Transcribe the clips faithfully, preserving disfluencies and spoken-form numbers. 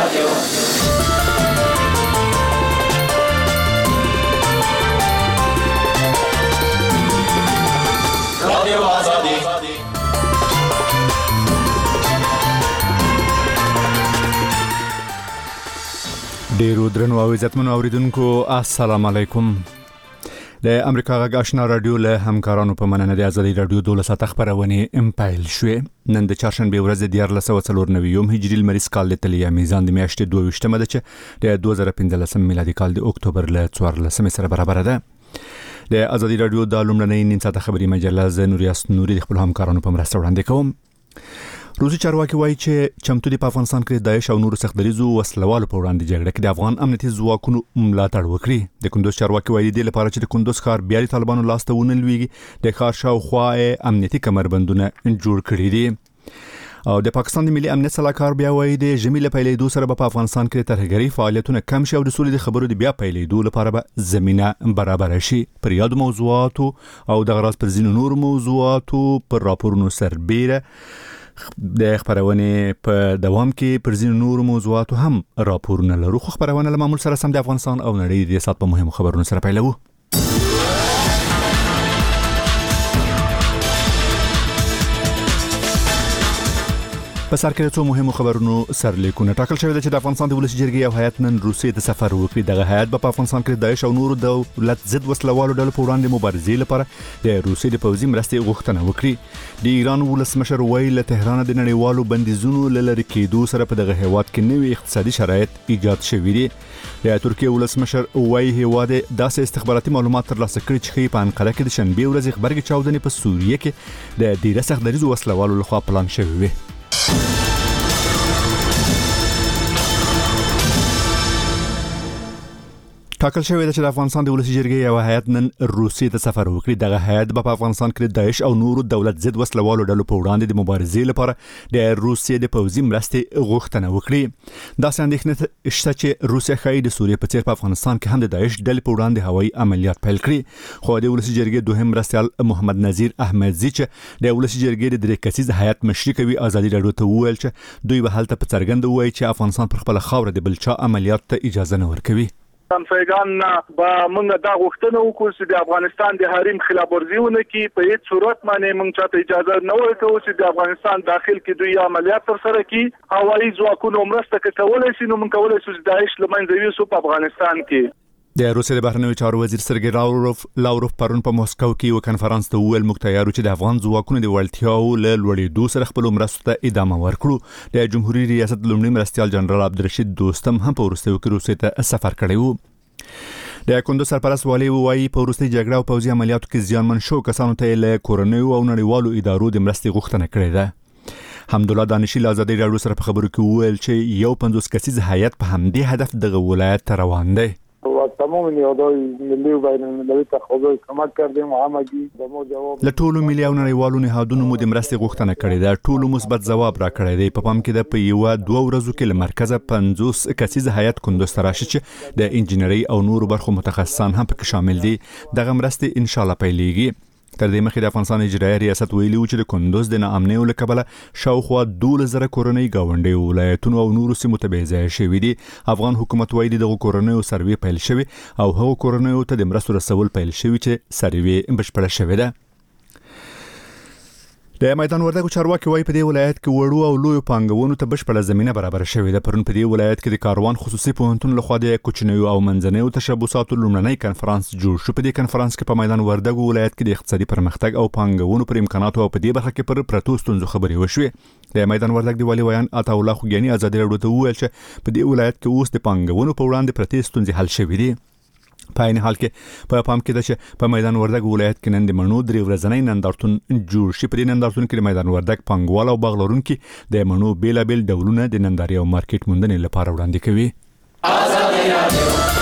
رادیو رادیو آزادی ډیرو درنو او عزتمنو اوریدونکو السلام علیکم. د امریکا غږ آشنا رادیو له همکارانو په مننه د ازادي رادیو دولس ساعت خبرونه امپایل شوه. نن د چهارشنبه ورځ د دیار لسو څلور نویم هجری لمریز کال د تلیا میزان د میاشتې دوه ویشتمه ده چې د دوه زره پنځلسم میلادي کال د اکتوبر له څوارلسمه سره برابر ده. د ازادي رادیو د لومړنۍ نیم ساعت خبري مجله ز نوریاس نوري د خپل همکارانو په مرسته وړاندې کوم. روسي چارواکي وایي چې چمتو دي په افغانستان کې د داعش او نورو سختدریزو وسلوالو په وړاندې جګړه کې د افغان امنیتي ځواکونو ملاتړ وکړي. د کندوز چارواکي وایي د لپاره چې د کندوز ښار بیا د طالبانو لاس ته ونلويږي د ښار شاوخوا امنیتي کمربندونه جوړ کړي دي. او د پاکستان د ملي امنیت صلاحکار بیا وایي د جمیله پیلېدو سره په افغانستان کې ترهګری فعالیتونه کم شي او د سولې د خبرو د بیا پیلېدو لپاره به زمينه برابر شي. پر یاد موضوعاتو او د غراض پر ځینو نور موضوعاتو پر راپورونو سربېره د خبرونه په دوام کې پر ځینو نور موضوعاتو هم راپورونه لرو. خو خبرونه له معمول سره سم د افغانستان او نړۍ د سات په مهمو خبرونو سره پیلوو. په سر کې څو مهمو خبرونو سرلیکونه ټاکل شوی چې د افغانستان د ولسی جرګې یو هیئت نن روسیې ته سفر وکړي. دغه هیئت په افغانستان کې د داعش او نورو دولت ضد وسلوالو ډلو په وړاندې مبارزې لپاره د روسیې د پوځي مرستې غوښتنه وکړي. د ایران ولسمشر وایي له تهران د نړیوالو بندیزونو لری کېدو سره په دغه هیواد کې نوي اقتصادي شرایط ایجاد شوي دي. د ترکیه ولسمشر وایي هیواد داسې استخباراتي معلومات ترلاسه کړي چې په انقره کې د شنبه ورځ خبرګي چاودنې په سوریه کې د ډیره سختدریزو وسلوالو لخوا پلان شوی وي. ټاکل شوی چې د افغانستان د ولسی جرګې یو هیئت نن روسیې ته سفر وکړي. دغه هیئت په افغانستان کې د داعش او نورو دولت ضد وسلوالو ډلو په وړاندې د مبارزې لپاره د روسیې د پوځي مرستې غوښتنه وکړي. دا څنګه شته چې روسیه خای د سوریې په څیر په افغانستان کې هم د داعش ډلې په وړاندې هوایي عملیات پیل کړي. خو د ولسی جرګې دوهم مرستیال محمد نذیر احمدزی چې د ولسی جرګې د درې کسیز هیئت مشري کوي ازادي رادیو ته وویل چې دوی به هلته په څرګند وایي چې افغانستان پر خپل خاور د بلچا عملیات ته اجازه نه ورکوي. همسایگان با موږ دا غوښتنه وکړو چې د افغانستان د حریم خلاف ورزیونه کې په هیڅ صورت باندې موږ چاته اجازه نه ورکوو چې د افغانستان داخل کې دوی عملیات ترسره کړي. هوایي ځواکونو مرسته کولای شي نو موږ کولای شو چې داعش له منځه یوسو په افغانستان کې. د روسیې د بهرنیو چارو وزیر سرګی لاوروف لاوروف پرون په مسکو کې یو کنفرانس ته ویل موږ تیار چې د افغان ځواکونو د وړتیاو له لوړېدو سره خپل مرستو ته ادامه ورکړو. د جمهوریت ریاست لومړي مرستیال جنرال عبدالرشید دوستم هم په وروستیو کې روسیې ته سفر کړی و. د کندوز سرپرست والی وایي په وروستي جګړه او پوځي عملیاتو کې زیانمن شو کسانو ته له کورنیو او نړیوالو ادارو د مرستې غوښتنه کړې ده. حمدالله دانشي له ازادي رادیو سره په خبرو کې وویل چې یو پنځوس کسیز هیئت په همدې هدف دغه ولایت ته روان دی. تمام نیازهای ملی و بین المللی تقاضای کمک کردیم و همگی به ما جواب له ټولو ملي او نړیوالو نهادونو مو د مرستې غوښتنه کړې ده. ټولو مثبت ځواب را کړی دی. په پام کې د په یو دوه ورځو کې له مرکزه پنځوس کسیز هیئت کندوز ته راشي چې د انجینري او نورو برخو متخصصان هم پکې شامل دي. دغه مرستې ان شاء الله پیلېږي. تر دې مخکې د افغانستان اجرایي ریاست ویلي و چې د کندوز د ناامنۍ له کبله شاوخوا دولس زره کورنۍ ګاونډي ولایتونو او نورو سیمو ته بیځای شوي دي. افغان حکومت وایي دغه کورنۍ سروې پیل شوی او هغه کورنۍ ته د مرستو رسول پیل شوی چې سروې بشپړه شوې ده. د میدان وردګو چارواکي وایي په دې ولایت کې وړو او لوی پانګونو ته بشپړه زمينه برابر شوې ده. پرون په دې ولایت کې د کاروان خصوصي پوهنتون لخوا د کوچنیو او منځنیو تشبثاتو لومړنی کنفرانس جوړ شو. په دې کنفرانس کې په میدان وردګو ولایت کې د اقتصادي پرمختګ او پانګونو پر امکاناتو او په دې برخه کې پر پرتو ستونزو خبرې وشوې. د میدان وردګ دی والی ویان عطا الله خوګیانی ازادي رادیو ته وویل چې په دې ولایت کې اوس د پانګونو په وړاندې پرتې ستونزې حل شوې دي. په عین حال کې په پام کې ده چې په میدان وردګ ولایت کې نن د مڼو درې ورځنی نندارتون جوړ شي. په دې نندارتون کې د میدان وردګ پانګوال او باغ لرونکي د مڼو بیلابیل ډولونه د ننداري او مارکیټ موندنې لپاره وړاندې کوي. ازادي رادیو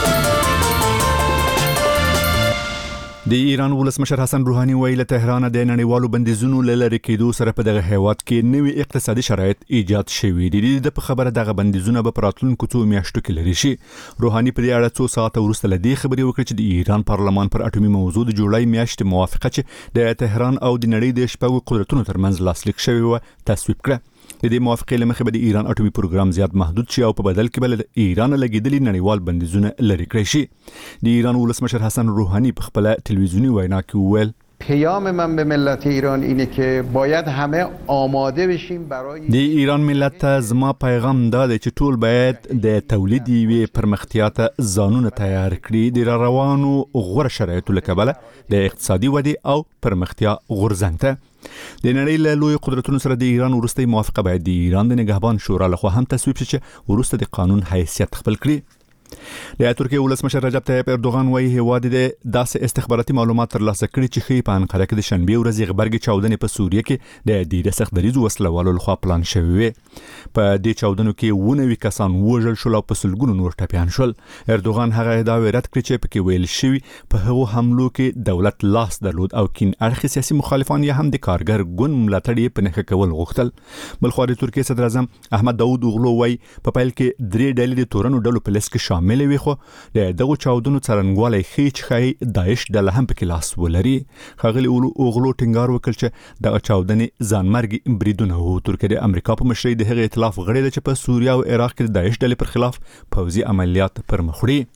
د ایران ولسمشر حسن روحاني ویل له تهران د نړیوالو بندیزونو لری کېدو سره په دغه هیواد کې نوي اقتصادي شرایط ایجاد شوي دي. د په خبره دغه بندیزونه به پراتلونکو څو میاشتو کې لري شي. روحاني په دې اړه څو ساعت وروسته لدی خبرې وکړه چې د ایران پارلمان پر اټومي موضوع د جولای میاشتې موافقه چې د تهران او د نړۍ د شپږو قدرتونو ترمنځ لاسلیک شوی و تصویب کړه. د دې موافقې لمخې به د ایران اټومي پروګرام زیات محدود شي او په بدل کې به د ایران لګیدلي نړیوال بندیزونه لري کړی شي. د ایران ولسمشر حسن روحانی په خپل ټلویزیونی وینا کې وویل پیام من به ملت ایران اینه که باید همه آماده بشیم برای د ایران ملت ته زما پیغام دا دی چې ټول باید د تولید یوې پرمختیا ته ځانونه تیار کړي د روانو غوره شرایطو له کبله د اقتصادي ودې او پرمختیا غورځنګ ته. د نړۍ له لوی قدرتونو سره د ایران وروستۍ موافقه باید د ایران د نگهبان شورا لخوا هم تصویب شي چې وروسته د قانون حیثیت خپل کړي. د ترکیه ولسمشر رجب طیب اردوغان وايي هیواد د داسې استخباراتي معلومات ترلاسه کړي چې خې په انقره کې د شنبه ورځې غبرګي چاودنې په سوریه کې د ډیره سخت دریزو وسلوالو لخوا پلان شوی وي. په دې چاودنو کې ونوي کسان وژل شول او په سلګونو نور ټپيان شول. اردوغان هغه ادعا رد کړې چې پکې ویل شوی په هغو حملو کې دولت لاس درلود او کین اړخ سیاسي مخالفان یې هم د کارګر ګوند ملاتړ یې په نخښه کول غوښتل. بلخو د ترکیه صدر اعظم احمد داوود اوغلو وايي په پیل کې درې ډلې د تورنو ډلو په لیست کې شامل وي خو د دغه چاودنو څرنګوالی ښیي چې ښایي داعش ډله هم پکې لاس ولري. ښاغلي اوغلو ټینګار وکړ چې دغه چاودنې ځانمرګي بریدونه وو. ترکیه د امریکا په مشرۍ د هغې ائتلاف غړې ده چې په سوریه او عراق کې د داعش ډلې پر خلاف پوځي عملیات پر مخ وړي.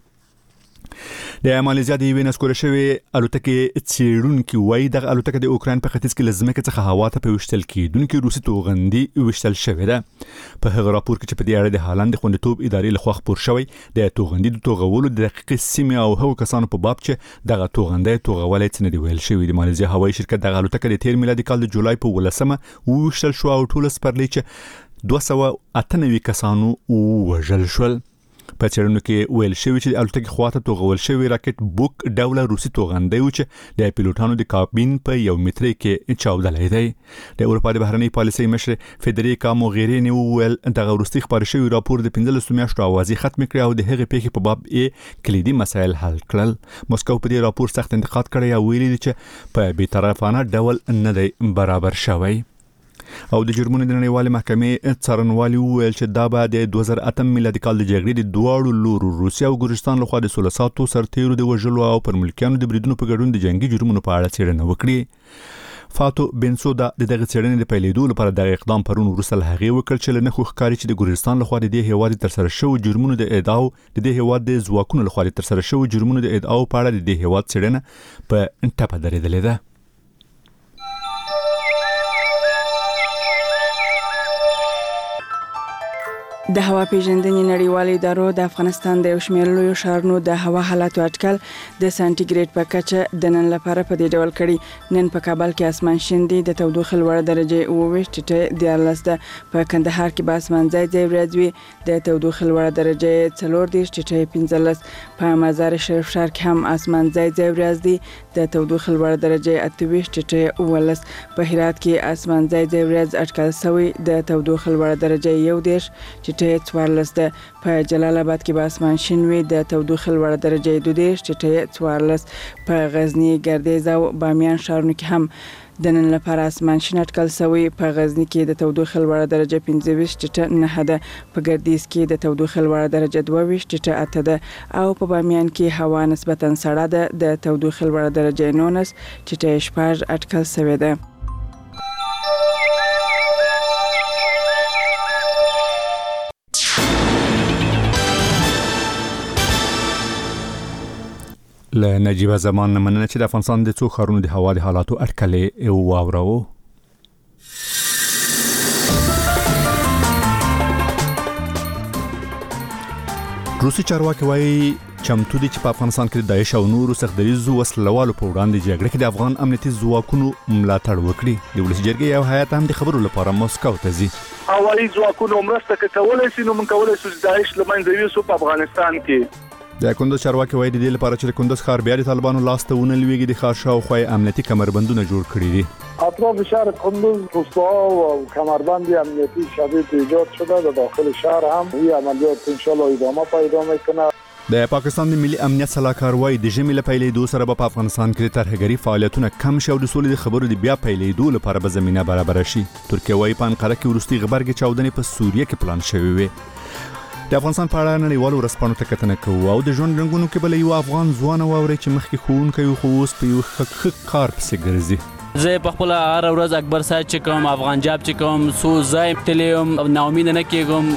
د مالیزیا د یوې نسکوره شوې الوتکې څېړونکي وایي دغه الوتکه د اوکراین په ختیځ کې له ځمکې څخه هوا ته په ویشتل کېدونکي روسي توغندي ویشتل شوې ده. په هغه راپور کې چې په دې اړه د هالند د خوندیتوب ادارې لخوا خپور شوی د توغندي د توغولو د دقیقې سیمې او هغو کسانو په باب چې دغه توغندي توغولای څه نه دی ویل شوی. د مالیزیا هوایي شرکت دغه الوتکه د تیر میلادي کال د جولای په ولسمه ویشتل شو او ټول سپرلی چې دوه سوه اته نوي کسانو وژل شول. په چېرونو کې ویل شوی چې د الوتکې خواته توغول شوی راکټ بوک ډوله روسي توغندی و چې د پیلوټانو د کابین په یو مترۍ کې چاودلی دی. د اروپا د بهرنۍ پالیسۍ مشر فدریکا موغیرینی وویل دغه وروستي خپاره شوی راپور د پنځلسو میاشتو اوازې ختم کړي او د هغې پیښې په باب یې کلیدي مسایل حل کړل. موسکو په دې راپور سخت انتقاد کړی او ویلي دی چې په بی‌طرفانه ډول نه دی برابر شوی. او د جرمونو د نړیوالې محکمې څارنوالي وویل چې دا به د دوه زره اته میلادي کال د جګړې د دواړو لورو روسیا او ګورستان لخوا د سوله ساتو سرتیرو د وژلو او پر ملکیانو د بریدونو په ګډون د جنگي جرمونو په اړه څېړنه وکړي. فاتو بنسودا د دغه څېړنې د پیلېدو لپاره د اقدام پرون وروسته له هغې وکړ چې له نښو ښکاري چې د ګورستان لخوا د دې هیواد ترسره شوو جرمونو د ادعاو د دې هیواد د ځواکونو لخوا ترسره شوو جرمونو د ادعاو په اړه د دې هیواد څېړنه په ټپه درېدلې ده. د هوا پیژندنې نړیوالې ادارو د افغانستان د یو شمېر لویو ښارونو د هوا حالاتو اټکل د سانتیګریډ په کچه د نن لپاره په دې ډول کړي. نن په کابل کې اسمان شین دی، د تودوخې لوړه درجه اووه ویشت ټیټه دیارلس ده. په کندهار کې به اسمان ځای ځای ورځ وي، د تودوخې لوړه درجه څلور دېرش ټیټه پنځلس. په مزار شریف ښار کې هم اسمان ځای ځای ورځ دی، د تودوخې لوړه درجه اته ویشت ټیټه اوولس. په هرات کې اسمان ځای ځای ورځ اټکل شوی، د تودوخې لوړه درجه یو دېرش ټیټه څوارلس ده. په جلال آباد کې به اسمان شین وي، د تودوخې لوړه درجه دوه دېرش ټیټه څوارلس. په غزنی، ګردیز او بامیان ښارونو کې هم د نن لپاره اسمان شین اټکل شوی. په غزنی کې د تودوخې لوړه درجه پنځه ویشت ټیټه نهه ده. په ګردیز کې د تودوخې لوړه درجه دوه ویشت ټیټه اته ده او په بامیان کې هوا نسبتا سړه ده، د تودوخې لوړه درجه نولس ټیټه شپږ اټکل شوی ده. له نجیبه زمان مننه چې د افغانستان د څو ښارونو د هوا د حالاتو اټکلې واورو. روسي چارواکي وايي چمتو دي چې په افغانستان کې د داعش او نورو سختدریزو وسلوالو په وړاندې جګړه کې د افغان امنیتي ځواکونو ملاتړ وکړي. د ولس جرګې یو هیات هم د خبرو لپاره مسکو ته ځي. هوایي ځواکونو مرسته کولای شي نو موږ کولای شو چې داعش له منځه یوسو په افغانستان کې. د کندوز چارواکي وايي د دې لپاره چې کندوز ښار بیا د طالبانو لاس ته ونه لویږي د ښار شاوخوا امنیتي کمربندونه جوړ کړي دي. اطراف شهر کندوز روستاها و کمربند امنیتی شدید ایجاد شده. در داخل شهر هم این عملیات ان شاء الله ادامه پیدا میکنه. د پاکستان د ملي امنیت صلاحکار وايي د ژمي له پیلېدو سره په افغانستان کې ترهګري فعالیتونه کم شي او د سولې د خبرو د بیا پیلېدو لپاره به زمينه برابر شي. ترکیه وايي په انقره کې وروستي غبرګي چاودنې په سوریه کې پلان شوی وي. د افغانستان په اړه نړیوالو ورځپاڼو ته کتنه کوو او د ژوند رنګونو کې بل یو افغان ځوان واوري چې مخکې ښوونکی خو اوس په یو ښه کار پسې ګرځي. زه په خپل هر ورځ اکبر صاحب چې کوم افغان جاب چې کوم سو زایم تلیم ناامید نه کېږم.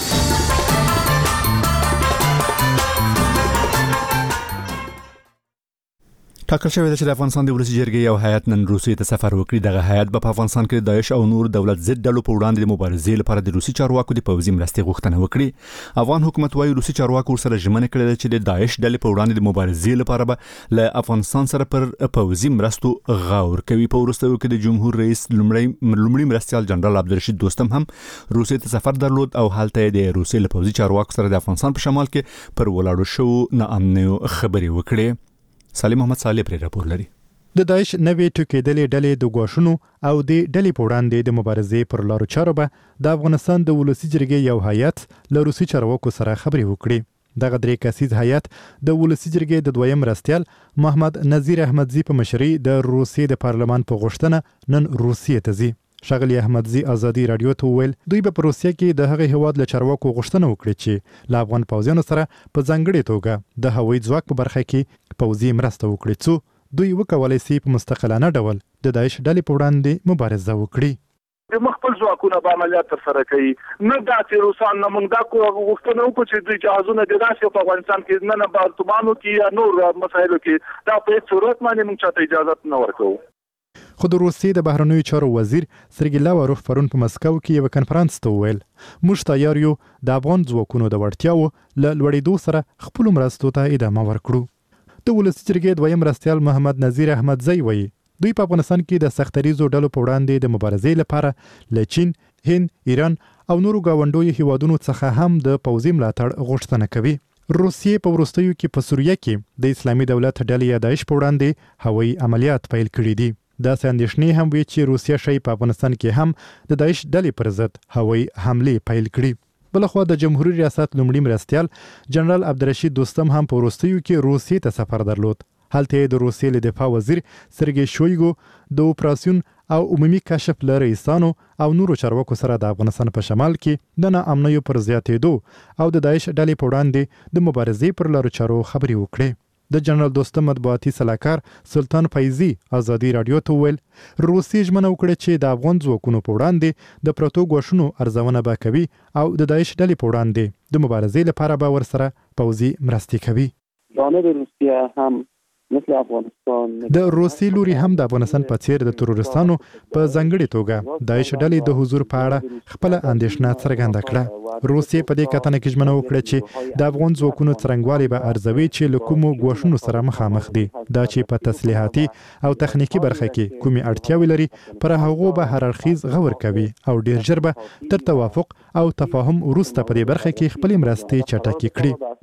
ټاکل شوی دی چې د افغانستان د ولسي جرګې یو هیئت نن روسیې ته سفر وکړي. دغه هیئت به په افغانستان کې د داعش او نور دولت ضد ډلو په وړاندې د مبارزې لپاره د روسي چارواکو د پوځي مرستې غوښتنه وکړي. افغان حکومت وايي روسي چارواکو سره ژمنه کړې ده چې د داعش ډلې په وړاندې د مبارزې لپاره به له افغانستان سره پر پوځي مرستو غور کوي. په وروستیو کې د جمهور رئیس لومړی لومړي مرستیال جنرال عبدالرشید دوستم هم روسیې ته سفر درلود او هلته د روسیې له پوځي چارواکو سره د افغانستان په شمال کې پر ولاړو شو ناامنیو خبرې وکړې. سالم محمد صالح پر راپور لري. د داعش نوې ټوکېدلې ډلې د غواښونو او د ډلې په وړاندې د مبارزې پر لارو چارو به د افغانستان د ولسي جرګې یو هیئت له روسي چارواکو سره خبرې وکړي. دغه درې کسیز هیئت د ولسي جرګې د دویم مرستیال محمد نذیر احمدزي په مشرۍ د روسیې د پارلمان په غوښتنه نن روسیې ته ځي. ښاغلي احمدزي ازادي رادیو ته وویل دوی به په روسیه کې د هغې هیواد له چارواکو غوښتنه وکړي چې له افغان پوځیانو سره په ځانګړې توګه د هوایي ځواک په برخه کې پوځي مرسته وکړي څو دوی وکولای شي په مستقلانه ډول د داعش ډلې په وړاندې مبارزه وکړي. د مخبل ځواکونه به عملیات ترسره کوي. نه دا چې روسان نه موږ دا غوښتنه وکړو چې دوی جهازونه د داسې په افغانستان کې نه نه بارتمانو کې یا نور مسایلو کې دا په هیڅ صورت باندې موږ چاته اجازه نه ورکوو. خو د روسیې د بهرنیو چارو وزیر سرګی لاوروف پرون په مسکو کې یو کنفرانس ته وویل موږ تیار یو د افغان ځواکونو د وړتیاو له لوړېدو سره خپل مرستو ته ادامه ورکړو. د ولسي جرګې دویم مرستیال محمد نذیر احمدزي وایي دوی په افغانستان کې د سختریزو ډلو په وړاندې د مبارزې لپاره له چین، هند، ایران او نورو ګاونډیو هیوادونو څخه هم د پوځي ملاتړ غوښتنه کوي. روسیې په وروستیو کې په سوریه کې د اسلامي دولت ډلې یا داعش په وړاندې هوایي عملیات پیل کړي دي. داسې اندېښنې هم وي چې روسیه شی په افغانستان کې هم د داعش ډلې پر ضد هوایي حملې پیل کړي. بلخوا د جمهوریت ریاست لومړي مرستیال جنرال عبدالرشید دوستم هم په وروستیو کې روسیې ته سفر درلود. هلته د روسیې له دفاع وزیر سرګی شویګو د اپراسیون او عمومي کشف له رئیسانو او نورو چارواکو سره د افغانستان په شمال کې د ناامنیو پر زیاتېدو او د داعش ډلې په وړاندې د مبارزې پر لارو چارو خبرې وکړې. د جنرال دوستم مطبوعاتي سلاکار سلطان فیضي ازادي رادیو ته ویل روسیې ژمنه وکړه چې د افغان ځواکونو په وړاندې د پروتو غوښونو ارزونه به کوي او د داعش ډلې په وړاندې د مبارزې لپاره به ورسره پوځي مرستې کوي. جانب روسیه هم مثل افغانستان د روسیې لوري هم د افغانستان په څیر د تروریستانو په ځانګړي توګه داعش ډلې د حضور په اړه خپل اندېښنه څرګنده کړه. روسیې په دې کتنه کې ژمنه وکړه چې د افغان ځواکونو څرنګوالي به ارزوي چې له کومو غوښنو سره مخامخ دي دا چې په تسلیحاتي او تخنیکی برخه کې کومې اړتیاوې لري پر هغو به هر اړخیز غور کوي او ډیر ژر به تر توافق او تفاهم وروسته په دې برخه کې خپل مرستې چټکې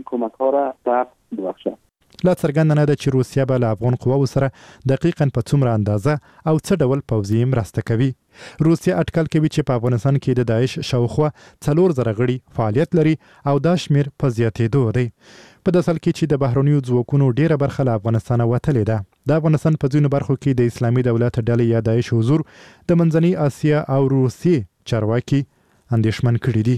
کړي. لا څرګنده نه ده چې روسیه به له افغان قواو سره دقیقاً په څومره اندازه او څه ډول پوځي مرسته کوي. روسیه اټکل کوي چې په افغانستان کې د داعش شاوخوا څلور زره غړي فعالیت لري او دا شمیر په زیاتېدو دی. په داسې حال کې چې د بهرنیو ځواکونو ډیره برخه له افغانستانه وتلې ده. د افغانستان په ځینو برخو کې د اسلامي دولت ډلې یا داعش حضور د منځنۍ اسیا او روسیې چارواکي اندېښمن کړي دي.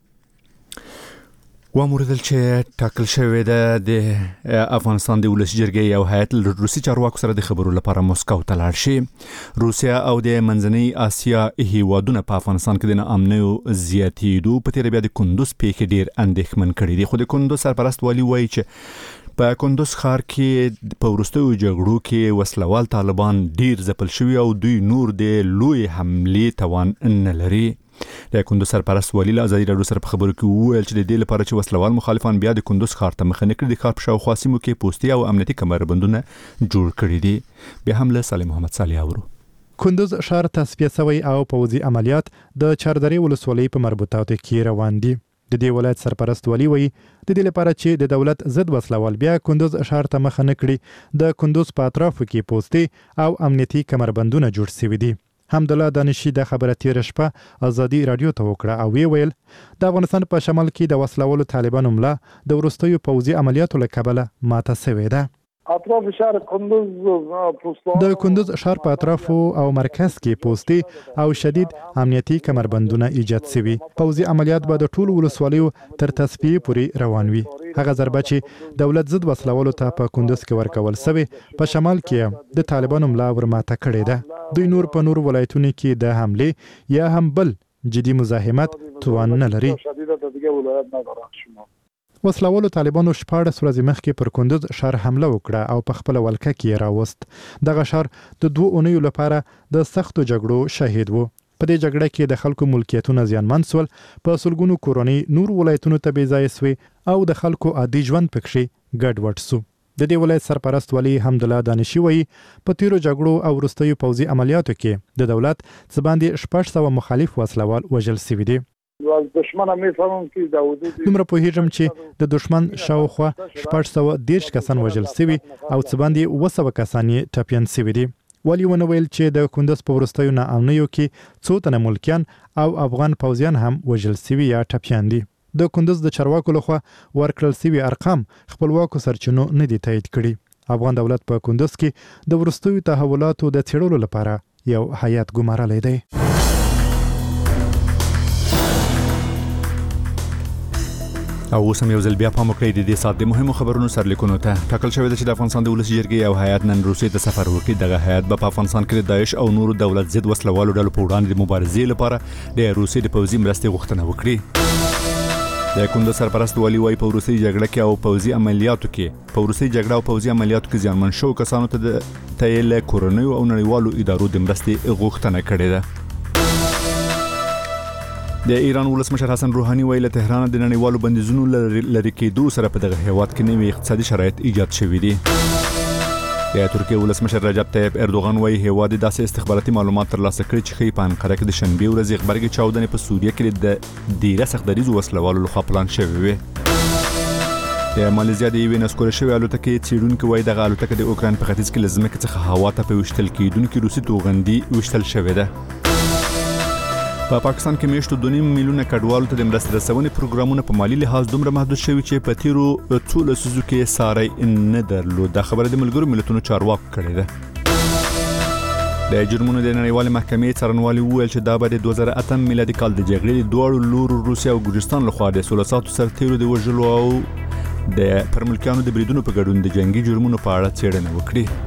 واموردل چې ټاکل شوی ده د افغانستان د ولسي جرګې یو هیئت له روسي چارواکو سره د خبرو لپاره مسکو ته لاړ شي. روسیا او د منځنۍ اسیا هیوادونه په افغانستان کې د ناامنیو زیاتېدو په تېره بیا د کندوز پیښې ډېر اندېښمن کړي دي. خو د کندوز سرپرست والي وایي چې په کندوز ښار کې په وروستیو جګړو کې وسلوال طالبان ډېر ځپل شوي او دوی نور د لوی حملې توان نه لري. د کندوز سرپرست والي له ازادي راډیو سره په خبرو کې وویل چې د دې لپاره چې وسلوال مخالفان بیا د کندوز ښار ته مخه نه کړي د ښار په شاوخوا سیمو کې پوستي او امنیتي کمربندونه جوړ کړي دي. بیا هم له سالم محمد صالح اورو. کندوز ښار تصفیه شوی او پوځي عملیات د چاردرې ولسوالۍ په مربوطاتو کې روان دي. د دې ولایت سرپرست والي وایي د دې لپاره چې د دولت ضد وسلوال بیا کندوز ښار ته مخه نه کړي د کندوز په اطرافو کې پوستي او امنیتي کمربندونه جوړ شوي دي. حمدالله دانشي د خبره تیر شپه ازادي رادیو ته وکړه او وی ویل د افغانستان په شمال کې د وسلوالو طالبانو ملا د وروستیو پوځي عملیاتو له کبله ماته شوې ده. اطراف شهر کندوز پوستان د کندوز ښار په اطرافو او مرکز کې پوستي او شدید امنیتي کمربندونه ایجاد شوي. پوځي عملیات به د ټولو ولسوالیو تر تصفیې پورې روان وي. هغه ضربه چې دولت ضد وسلوالو ته په کندوز کې ورکول شوې په شمال کې د طالبانو ملا ورماته کړې ده. دوی نور په نور ولایتونو کې د حملې یا هم بل جدي مزاحمت توان نه لري. وسلوالو طالبانو شپاړس ورځې مخکې پر کندوز ښار حمله وکړه او په خپله ولکه کې یې راوست. دغه ښار د دوه اونیو لپاره د سختو جګړو شاهد و. په دې جګړه کې د خلکو ملکیتونه زیانمن سول، په سلګونو کورنۍ نور ولایتونو ته بې ځایه سوې او د خلکو عادي ژوند پکښې ګډوډ سو. د دې ولایت سرپرست ولی حمدالله دانشي وایي په تیرو جګړو او وروستیو پوځي عملیاتو کې د دولت څه باندې شپږ سوه مخالف وسلوال وژل سوي دي. از دشمن میفهمم که د حدود دومره پوهیږم چې د دشمن شاوخوا شپږ سوه دېرش کسان وژل سوي او څه باندې اووه سوه کسان یې ټپیان سوي دي. ولی ونه ویل چې د کندوز په وروستیو ناامنیو کې څو تنه ملکیان او افغان پوځیان هم وژل سوي یا ټپیان دي. د کندوز د چارواکو لخوا ورکړل سوي ارقام خپلواکو سرچینو نه دي تایید کړي. افغان دولت په کندوز کې د وروستیو تحولاتو د څېړلو لپاره یو هیات ګمارلی دی. او اوس هم یو ځل بیا پام وکړئ د دې ساعت د مهمو خبرونو سرلیکونو ته. ټاکل شوې ده چې د افغانستان د ولسي جرګې یو هیات نن روسیې ته سفر وکړي. دغه هیات به په افغانستان کې د داعش او نورو دولت ضد وسلوالو ډلو په وړاندې د مبارزې لپاره د روسیې د پوځي مرستې غوښتنه وکړي. د کندوز سرپرست والي وايي په روسي جګړه کې او پوځي عملیاتو کې په روسي جګړه او پوځي عملیاتو کې ځانمن شو کسانو ته د تایل کورونیو او نړیوالو ادارو د مرستې غوښتنه کړې ده. د ایران ولسمشر حسن روحاني ویل تهران د نړیوالو بندیزونو لري کېدو سره په دغه هیواد کې نوي اقتصادي شرایط ایجاد شوي دي. د ترکیه ولسمشر رجب طیب اردوغان وایي هیواد داسې استخباراتي معلومات ترلاسه کړي چې ښیي په انقره کې د شنبې ورځې غبرګې چاودنې په سوریه کې د ډیره سختدریزو وسلوالو لخوا پلان شوې وې. د مالیزیا د یوې نسکوره شوې الوتکې څېړونکي وایي دغه الوتکه د اوکراین په ختیځ کې له ځمکې څخه هوا ته په ویشتل کېدونکي روسي توغندي ویشتل شوې ده. په پا پاکستان کې میاشتو دوه نیم میلیونه کډوالو ته د مرستې رسونې پروګرامونه په مالی لحاظ دومره محدود شوي چې په تیرو څو لسیزو کې ساری نه درلود. دا خبره د ملګرو ملتونو چارواکو کړې ده. د جرمونو د نړیوالې محکمې څارنوالي وویل چې دا به د دوه زره اتم میلادي کال د جګړې د دواړو لورو روسیه او ګرجستان لخوا د سولساتو سرتیرو د وژلو او د پرملکیانو د بریدونو په ګډون د جنگي جرمونو په اړه څېړنه وکړي.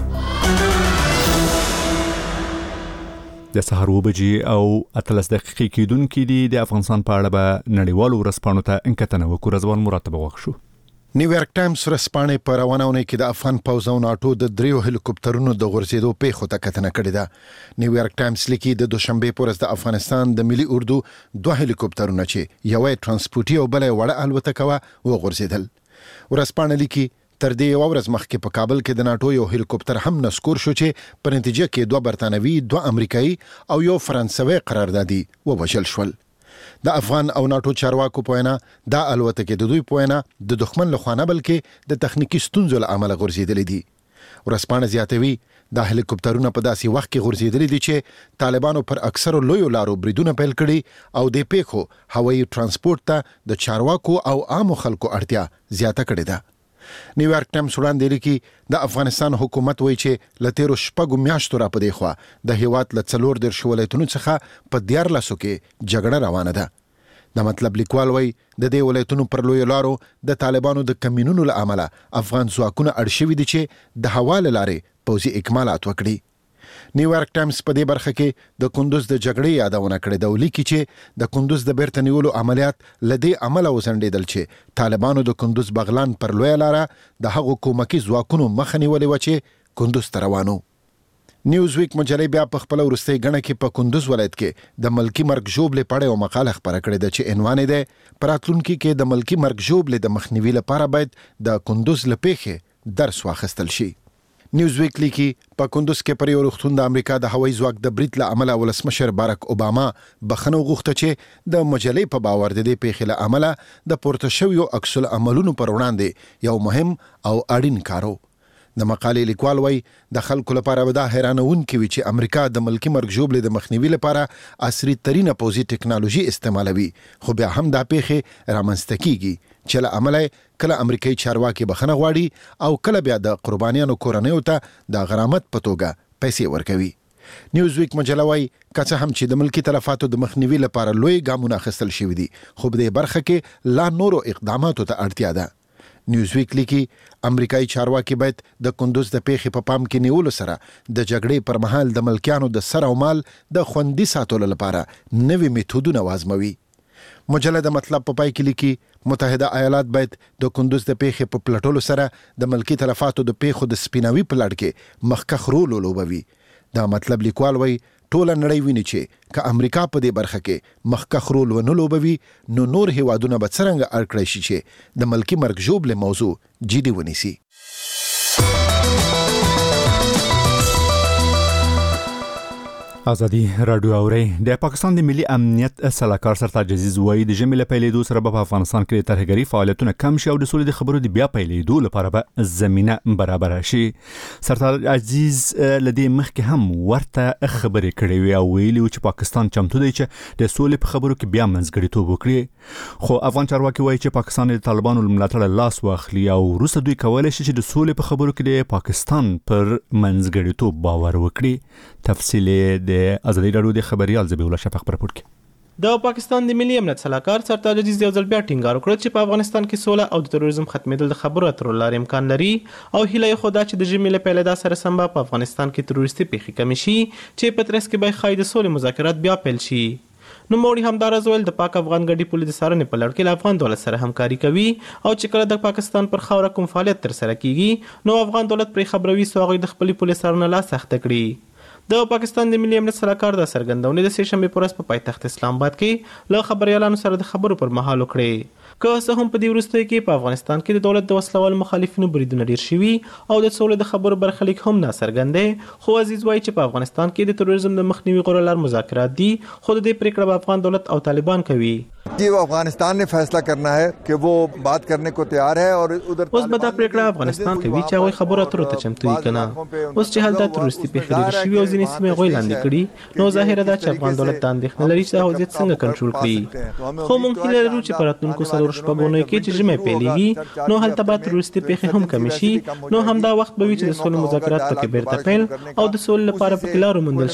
د سهار اوه بجې او اتلس دقیقې کېدونکي دي. د افغانستان په اړه به نړیوالو ورځپاڼو ته انکتنه وکړو. رضوان مراد به غوښ شو. نیویارک ټایمز ورځپاڼې په روانه اونۍ کې د افغان پوځ او ناټو د دریو هلیکوپټرونو د غورځېدو پیښو ته کتنه کړې ده. نیویارک ټایمز لیکي د دوشنبې په ورځ د افغانستان د ملي اردو دوه هلیکوپټرونه چې یو یې ترانسپورټي او بل یې وړه الوتکه وه وغورځېدل. ورځپاڼه لیکي تر دې یو ورځ مخکې په کابل کې د ناټو یو هلیکوپټر هم نسکور شو چې په نتیجه کې دوه برتانوي، دوه امریکایي او یو فرانسوي قراردادي ووژل شول. د افغان او ناټو چارواکو په وینا دا الوتکې د دوی په وینا د دښمن له خوا نه بلکې د تخنیکي ستونزو له امله غورځېدلې دي. ورځپاڼه زیاتوي دا هلیکوپټرونه په داسې وخت کې غورځېدلې دي چې طالبانو پر اکثرو لویو لارو بریدونه پیل کړي او د پیښو هوایي ترانسپورت ته د چارواکو او عامو خلکو اړتیا زیاته کړې ده. نیویارک ټایمز وړاندې لیکي د افغانستان حکومت وایي چې له تیرو شپږو میاشتو را په دې خوا د هیواد له څلور دېرش ولایتونو څخه په دیارلسو کې جګړه روانه ده. د مطلب لیکوال وایي د دې ولایتونو پر لویو لارو د طالبانو د کمینونو له امله افغان ځواکونه اړ شوي دي چې د هوا له لارې پوځي اکمالات وکړي. نیویارک ټایمز په دې برخه کې د کندوز د جګړې یادونه کړې ده او لیکي چې د کندوز د بیرته نیولو عملیات له دې امله وځنډېدل چې طالبانو د کندوز بغلان پر لویه لاره د هغو کومکي ځواکونو مخه نیولې وه چې کندوز ته روان وو. نیوز ویک مجلې بیا په خپله وروستۍ ګڼه کې په کندوز ولایت کې د ملکي مرګ ژوبلې په اړه یو مقاله خپره کړې ده چې عنوان یې دی په راتلونکي کې د ملکي مرګ ژوبلې د مخنیوي لپاره باید د کندوز له پیښې درس واخیستل شي. نیوز ویک لیکي په کندوز کې پر یو روغتون د امریکا د هوایي ځواک د برید له امله ولسمشر باراک اوباما بخښنه وغوښته چې د مجلې په باور د دې پیښې له امله د پورته شویو عکس العملونو پر وړاندې یو مهم او اړین کار و. د مقالې لیکوال وایي د خلکو لپاره به دا حیرانونکي وي چې امریکا د ملکی مرګ ژوبلې د مخنیوي لپاره عصري ترینه پوځي ټکنالوژي استعمالوي، خو بیا هم دا پیښې رامنځته کیږي چې له امله کله امریکایي چارواکي بخښنه غواړي او کله بیا د قربانیانو کورنیو ته د غرامت په توګه پیسې ورکوي. نیوزویک مجله وايي که څه هم چې د ملکی تلفاتو د مخنیوي لپاره لوی ګامونه اخیستل شوي دي، خو په دې برخه کې لا نورو اقداماتو ته اړتیا ده. نیوزویک لیکي امریکایي چارواکي باید د کندوز د پیښې په پام کې نیولو سره د جګړې پر مهال د ملکیانو د سر او مال د خوندي ساتلو لپاره نوي میتودونه وازموي. مجله د مطلب په پای کې لیکي متحده ایالات باید د کندوز د پیښې په پلټولو سره د ملکی تلفاتو د پیښو د سپیناوي په لړ کې مخکخ رول ولوبوي. دا مطلب لیکوال وایي ټوله نړۍ ویني چې که امریکا په دې برخه کې مخکخ رول ونه لوبوي نو نور هیوادونه به څرنګه اړ کړی شي چې د ملکی مرګ ژوبلې موضوع جدي ونیسي. ازادي رادیو اوري د پاکستان د ملي امنیت سلاکار سرتاج عزیز وایي د ژمي له پیلېدو سره په افغانستان کې ترهګري فعالیتونه کم شي او د سولې د خبرو د بیا پیلېدو لپاره به زمينه برابر شي. سرتاج عزیز لدی مخکې هم ورته خبرې کړې وي او ویلي چې پاکستان چمتو دی چې د سولې په خبرو کې بیا منځګړیتوب وکړي، خو افغان چارواکي وایي چې پاکستان د طالبانو ملاتړ لاس واخلي او وروسته دوی کولای شي چې د سولې په خبرو کې د پاکستان پر منځګړیتوب باور وکړي. تفصیل د ازادي رادیو د خبريال زبیح الله شفق پر راپور کې د پاکستان د ملي امنیت سلاکار سرتاج عزیز یو ځل بیا ټینګار وکړ چې په افغانستان کې سوله او د تروریزم ختمېدل د خبرو اترو لارې امکان لري او هیله یې خدا چې د ژمي له پیلېدا سره سم په افغانستان کې تروریستي پیښې کم شي چې په ترڅ کې به خای د سولې مذاکرات بیا پیل شي. نو موړي همدارز ویل د پاک افغان ګډي پولیس د سارنې په لړ کې له افغان دولت سره همکاري کوي او چې کله د پاکستان پر خاوره کوم فعالیت تر سره کیږي نو افغان دولت پرې خبروي سو هغه د خپل پولیس سرنه لا سخت کړي. د پاکستان د ملي امنیت سلاکار د سرګندونې د سه شنبه پورس په پایتخت اسلام آباد کې له خبريالانو سره د خبرو پر مهال وکړي که څه هم په دې وروستیو کې په افغانستان کې د دولت د وسلوال مخالفینو بریدونه ډیر شوي او د سولې د خبرو برخلیک هم ناسرګند، خو عزیز وایي چې په افغانستان کې د تروریزم د مخنیوي غوړه لار مذاکرات دي، خو د دې پریکړه په افغان دولت او طالبان کوي. कि वो अफगानिस्तान ने फैसला करना है कि वो बात करने को तैयार है और उधर اوس به دا پریکړه افغانستان کوي چې هغه خبرو اترو ته چمتو دي کنه. اوس چې حالت تروریستي پیښې ډېرې شوي او ځینې سیمې غوی لاندې کړي نو ظاهره ده چې افغان دولت د اندېښنې لري چې دا وضعیت څنګه کنټرول کړي، خو موږ هیله لرو چې په راتلونکو څلورو شپږونو کې چې ژمی پیلېږي نو هلته به تروریستي پیښې هم کمې شي، نو همدا وخت به وي چې د سولې مذاکرات پکې بیرته پیل او د سولې لپاره پکې لار وموندل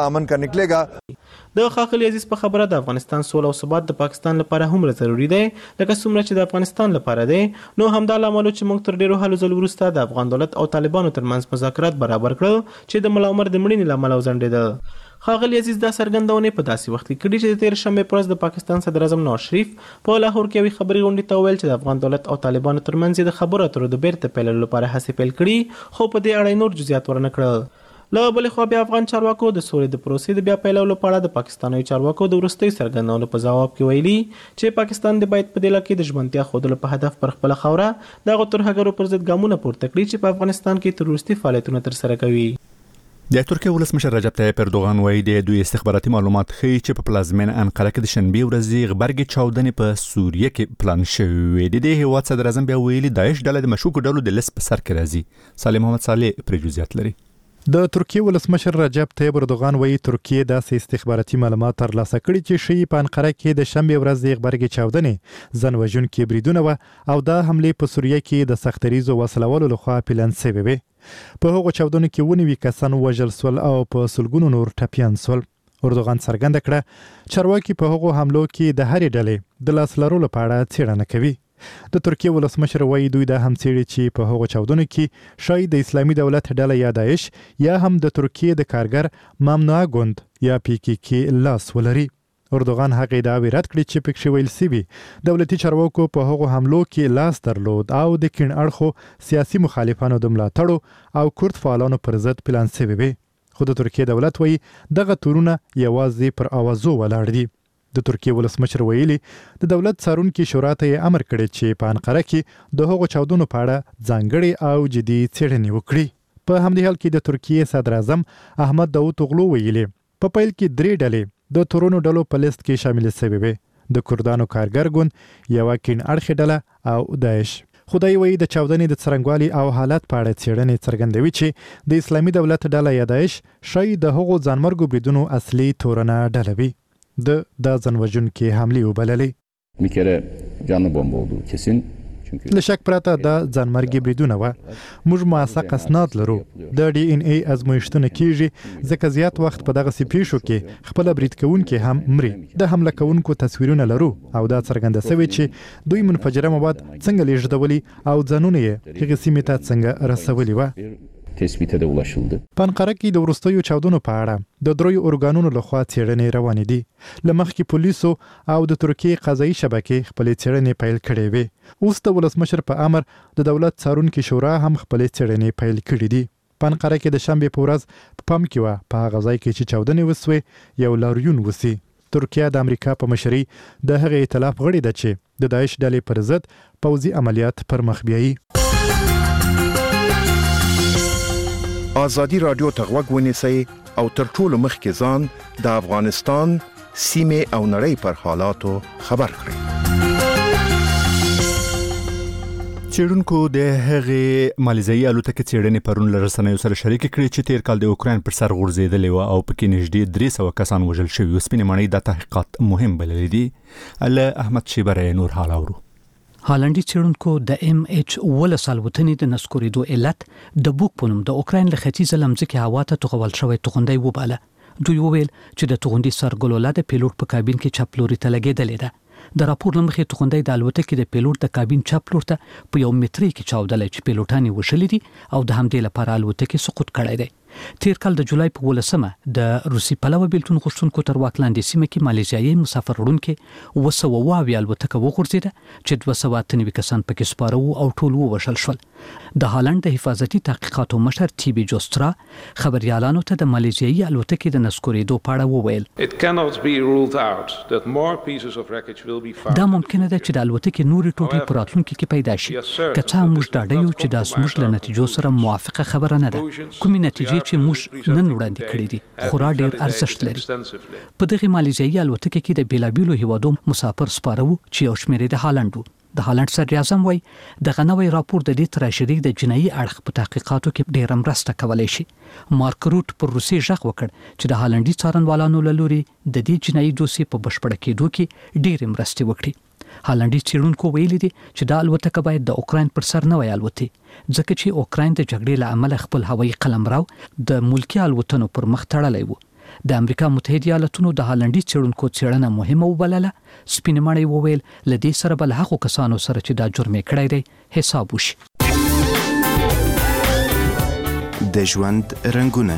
شي. د ښاغلي عزیز په خبره د افغانستان سوله او ثبات د پاکستان لپاره هم ضروري دی لکه څومره چې د افغانستان لپاره دی، نو همدا لامل چې موږ تر ډیرو هلو ځلو وروسته د افغان دولت او طالبانو ترمنځ مذاکرات برابر کړل چې د ملا عمر د مړینې له امله وځنډېدل. ښاغلي عزیز دا څرګندونې په داسې وخت کې کړي چې د تیر شنبې پر ورځ د پاکستان صدر اعظم نواز شریف په لاهور کې یوې خبري غونډې ته وویل چې د افغان دولت او طالبانو ترمنځ د خبرو اترو د بیرته پیلولو لپاره هڅې پیل کړي، خو په دې اړه نور جزئیات ورنه کړل. له بلې خوا بیا افغان چارواکو د سولې د پروسې د بیا پیلولو په اړه د پاکستاني چارواکو د وروستیو څرګندونو په ځواب کې ویلي چې پاکستان د باید په دې لکه د ژمنتیا ښودلو په هدف پر خپله خاوره دغو ترهګرو پر ضد ګامونه پورته کړي چې په افغانستان کې تروریستي فعالیتونه ترسره کوي. د ترکیه ولسمشر رجب طیب اردوغان وایي د دوی استخباراتي معلومات ښیي چې په پلازمینه انقره کې د شنبې ورځې غبرګې چاودنې په سوریه کې پلان شوې وې. د دې هیواد صدر اعظم بیا ویلي داعش ډله د مشکوکو ډلو د لیست په سر کې راځي. صالح محمد صالح پرې جزئیات لري. د ترکیه ولسمشر رجب طیب اردوغان وایي ترکیه داسې استخباراتي معلومات ترلاسه کړي چې ښیي په انقره کې د شنبې ورځ غبرګې چاودنې ځان وژونکي بریدونه وه او دا حملې په سوریه کې د سختریزو وسلوالو لخوا پلان شوې وې. په هغو چاودنو کې ونې وي کسان وژل سول او په سلګونو نور ټپیان سول. اردوغان څرګنده کړه چارواکي په هغو حملو کې د هرې ډلې د لاس لرلو په اړه څېړنه کوي. د ترکیه ولسمشر وایي دوی دا هم څېړي چې په هغو چاودنو کې شاید د اسلامي دولت ډله یا داعش یا هم د ترکیه د کارګر ممنوعه ګوند یا پی کی کی لاس ولري. اردوغان هغه دعوی رد کړي چې پکې ویل سوي دولتي چارواکو په هغو حملو کې لاس درلود او د کیڼ اړخو سیاسي مخالفانو د ملاتړو او کورد فعالانو پر ضد پلان شوي وي، خو د ترکیه دولت وایي دغه تورونه یوازې پر اوازو ولاړ دي. د ترکیه ولسمشر ویلي د دولت څارونکي شورا ته یې امر کړی چې په انقره کې د هغو چاودنو په اړه ځانګړې او جدي څېړنې وکړي. په همدې حال کې د ترکیه صدر اعظم احمد داوطوغلو ویلي په پیل کې درې ډلې د تورونو ډلو په لیست کې شامل شوې وې: د کردانو کارګر ګوند، یوه کیڼ اړخې ډله او داعش. خدای وایي د چاودنې د څرنګوالي او حالت په اړه څېړنې څرګندوي چې د اسلامي دولت ډله یا داعش شاید د هغو ځانمرګو بریدونو اصلي تورنه ډله وي. د دا ځانوژونکې حملې وبللې. Bir kere canlı bomba olduğu kesin. له شک پرته دا ځانمرګي بریدونه وه. موږ موثق اسناد لرو. د ډي ان اي ازمویشتونه کیږي ځکه زیات وخت په دغسې پیښو کې خپله برید کوونکي هم مري. د حمله کوونکو تصویرونه لرو او دا څرګنده سوې چې دوی منفجره مواد څنګه لیږدولي او ځانونه یې هغې سیمې ته څنګه رسولي وه. tespite de ulaşıldı. په انقره کې د وروستیو چاودنو په اړه د دریو ارګانونو لخوا څېړنې روانې دي. له مخکې پولیسو او د ترکیې قضایي شبکې خپلې څېړنې پیل کړې وې. اوس د ولسمشر په امر د دولت څارونکې شورا هم خپلې څېړنې پیل کړې دي. په انقره کې د شنبې په ورځ په پام کې وه په هغه ځای کې چې چاودنې وسوې یو لاریون وسي. ترکیه د امریکا په مشرۍ د هغې ائتلاف غړې ده چې د داعش ډلې پر ضد پوځي عملیات پر مخ بیایي. آزادی رادیو ته غوږ ونیسئ او تر ټولو مخکې ځان د افغانستان سیمې او نړۍ پر حالاتو خبر کړئ. چېرونکو د هغې مالیزیایي الوتکې څېړنې پرون له رسنیو سره شریکې کړې چې تیر کال د اوکراین پر سر غورځېدلې وه او پکې نږدې درې سوه کسان وژل شوي. سپینې ماڼۍ دا تحقیقات مهم بللي دي. له احمد شیبره نور حال اورو. هالندي څېړونکو د ام ایچ ولس الوتنې د نسکورېدو علت د بوک په نوم د اوکراین له ختیځه له مځکې هوا ته توغول شوی توغندی وباله. دوی وویل چې د توغندي سرګلوله د پیلوټ په کابین کې چپلوري ته لګېدلې ده. د راپور له مخې توغندی د الوتکې د پیلوټ د کابین چپلور ته په یو مترۍ کې چاودلی چې پیلوټان یې وشلي دي او د همدې لپاره الوتکې سقوط کړی دی. تیر کال د جولای په ولسمه د روسي پلوه بیلتون غوښتونکو تر واک لاندې سیمه کې مالیزیایي مسافر وړونکې اوه سوه اوه اویا الوتکه وغورځېده چې دوه سوه اته نوي کسان پکې سپاره وو او ټول ووژل شول. د هالند د حفاظتي تحقیقاتو مشر ټي بي جوسترا خبريالانو ته د مالیزیایي الوتکې د نسکورېدو په اړه وویل. دا ممکنه ده چې د الوتکې نورې ټوټې په راتلونکي کې پیدا شي. که څه هم موږ ډاډه یو چې دا زموږ له نتیجو سره موافقه خبره نه ده. کومې نتیجې چې موږ نن وړاندې کړې دي خورا ډېر ارزښت لري. په دغه مالیزیایي الوتکه کې د بیلابیلو هیوادو مسافر سپاره وو چې یو شمېر د هالند وو. د هالند صدر اعظم وایي دغه نوی راپور د دې تراشري د جنایي اړخ په تحقیقاتو کې ډېره مرسته کولی شي. مارک روت پر روسي غږ وکړ چې د هالندي څارنوالانو له لوري د دې جنایي دوسیې په بشپړه کېدو کې ډېرې مرستې وکړي. هالندي څېړونکو ویلي دي چې دا الوتکه باید د اوکراین پر سر نه وای الوتي ځکه چې اوکراین د جګړې له امله خپل هوایي قلمرو د ملکي الوتنو پر مخ تړلی وو. د امریکا متحده ایالاتونو د هالندي څېړونکو څېړنه مهمه وبلله. سپینې ماڼۍ وویل له دې سره به له هغو کسانو سره چې دا جرم یې کړی دی حساب وشي. د ژوند رنګونه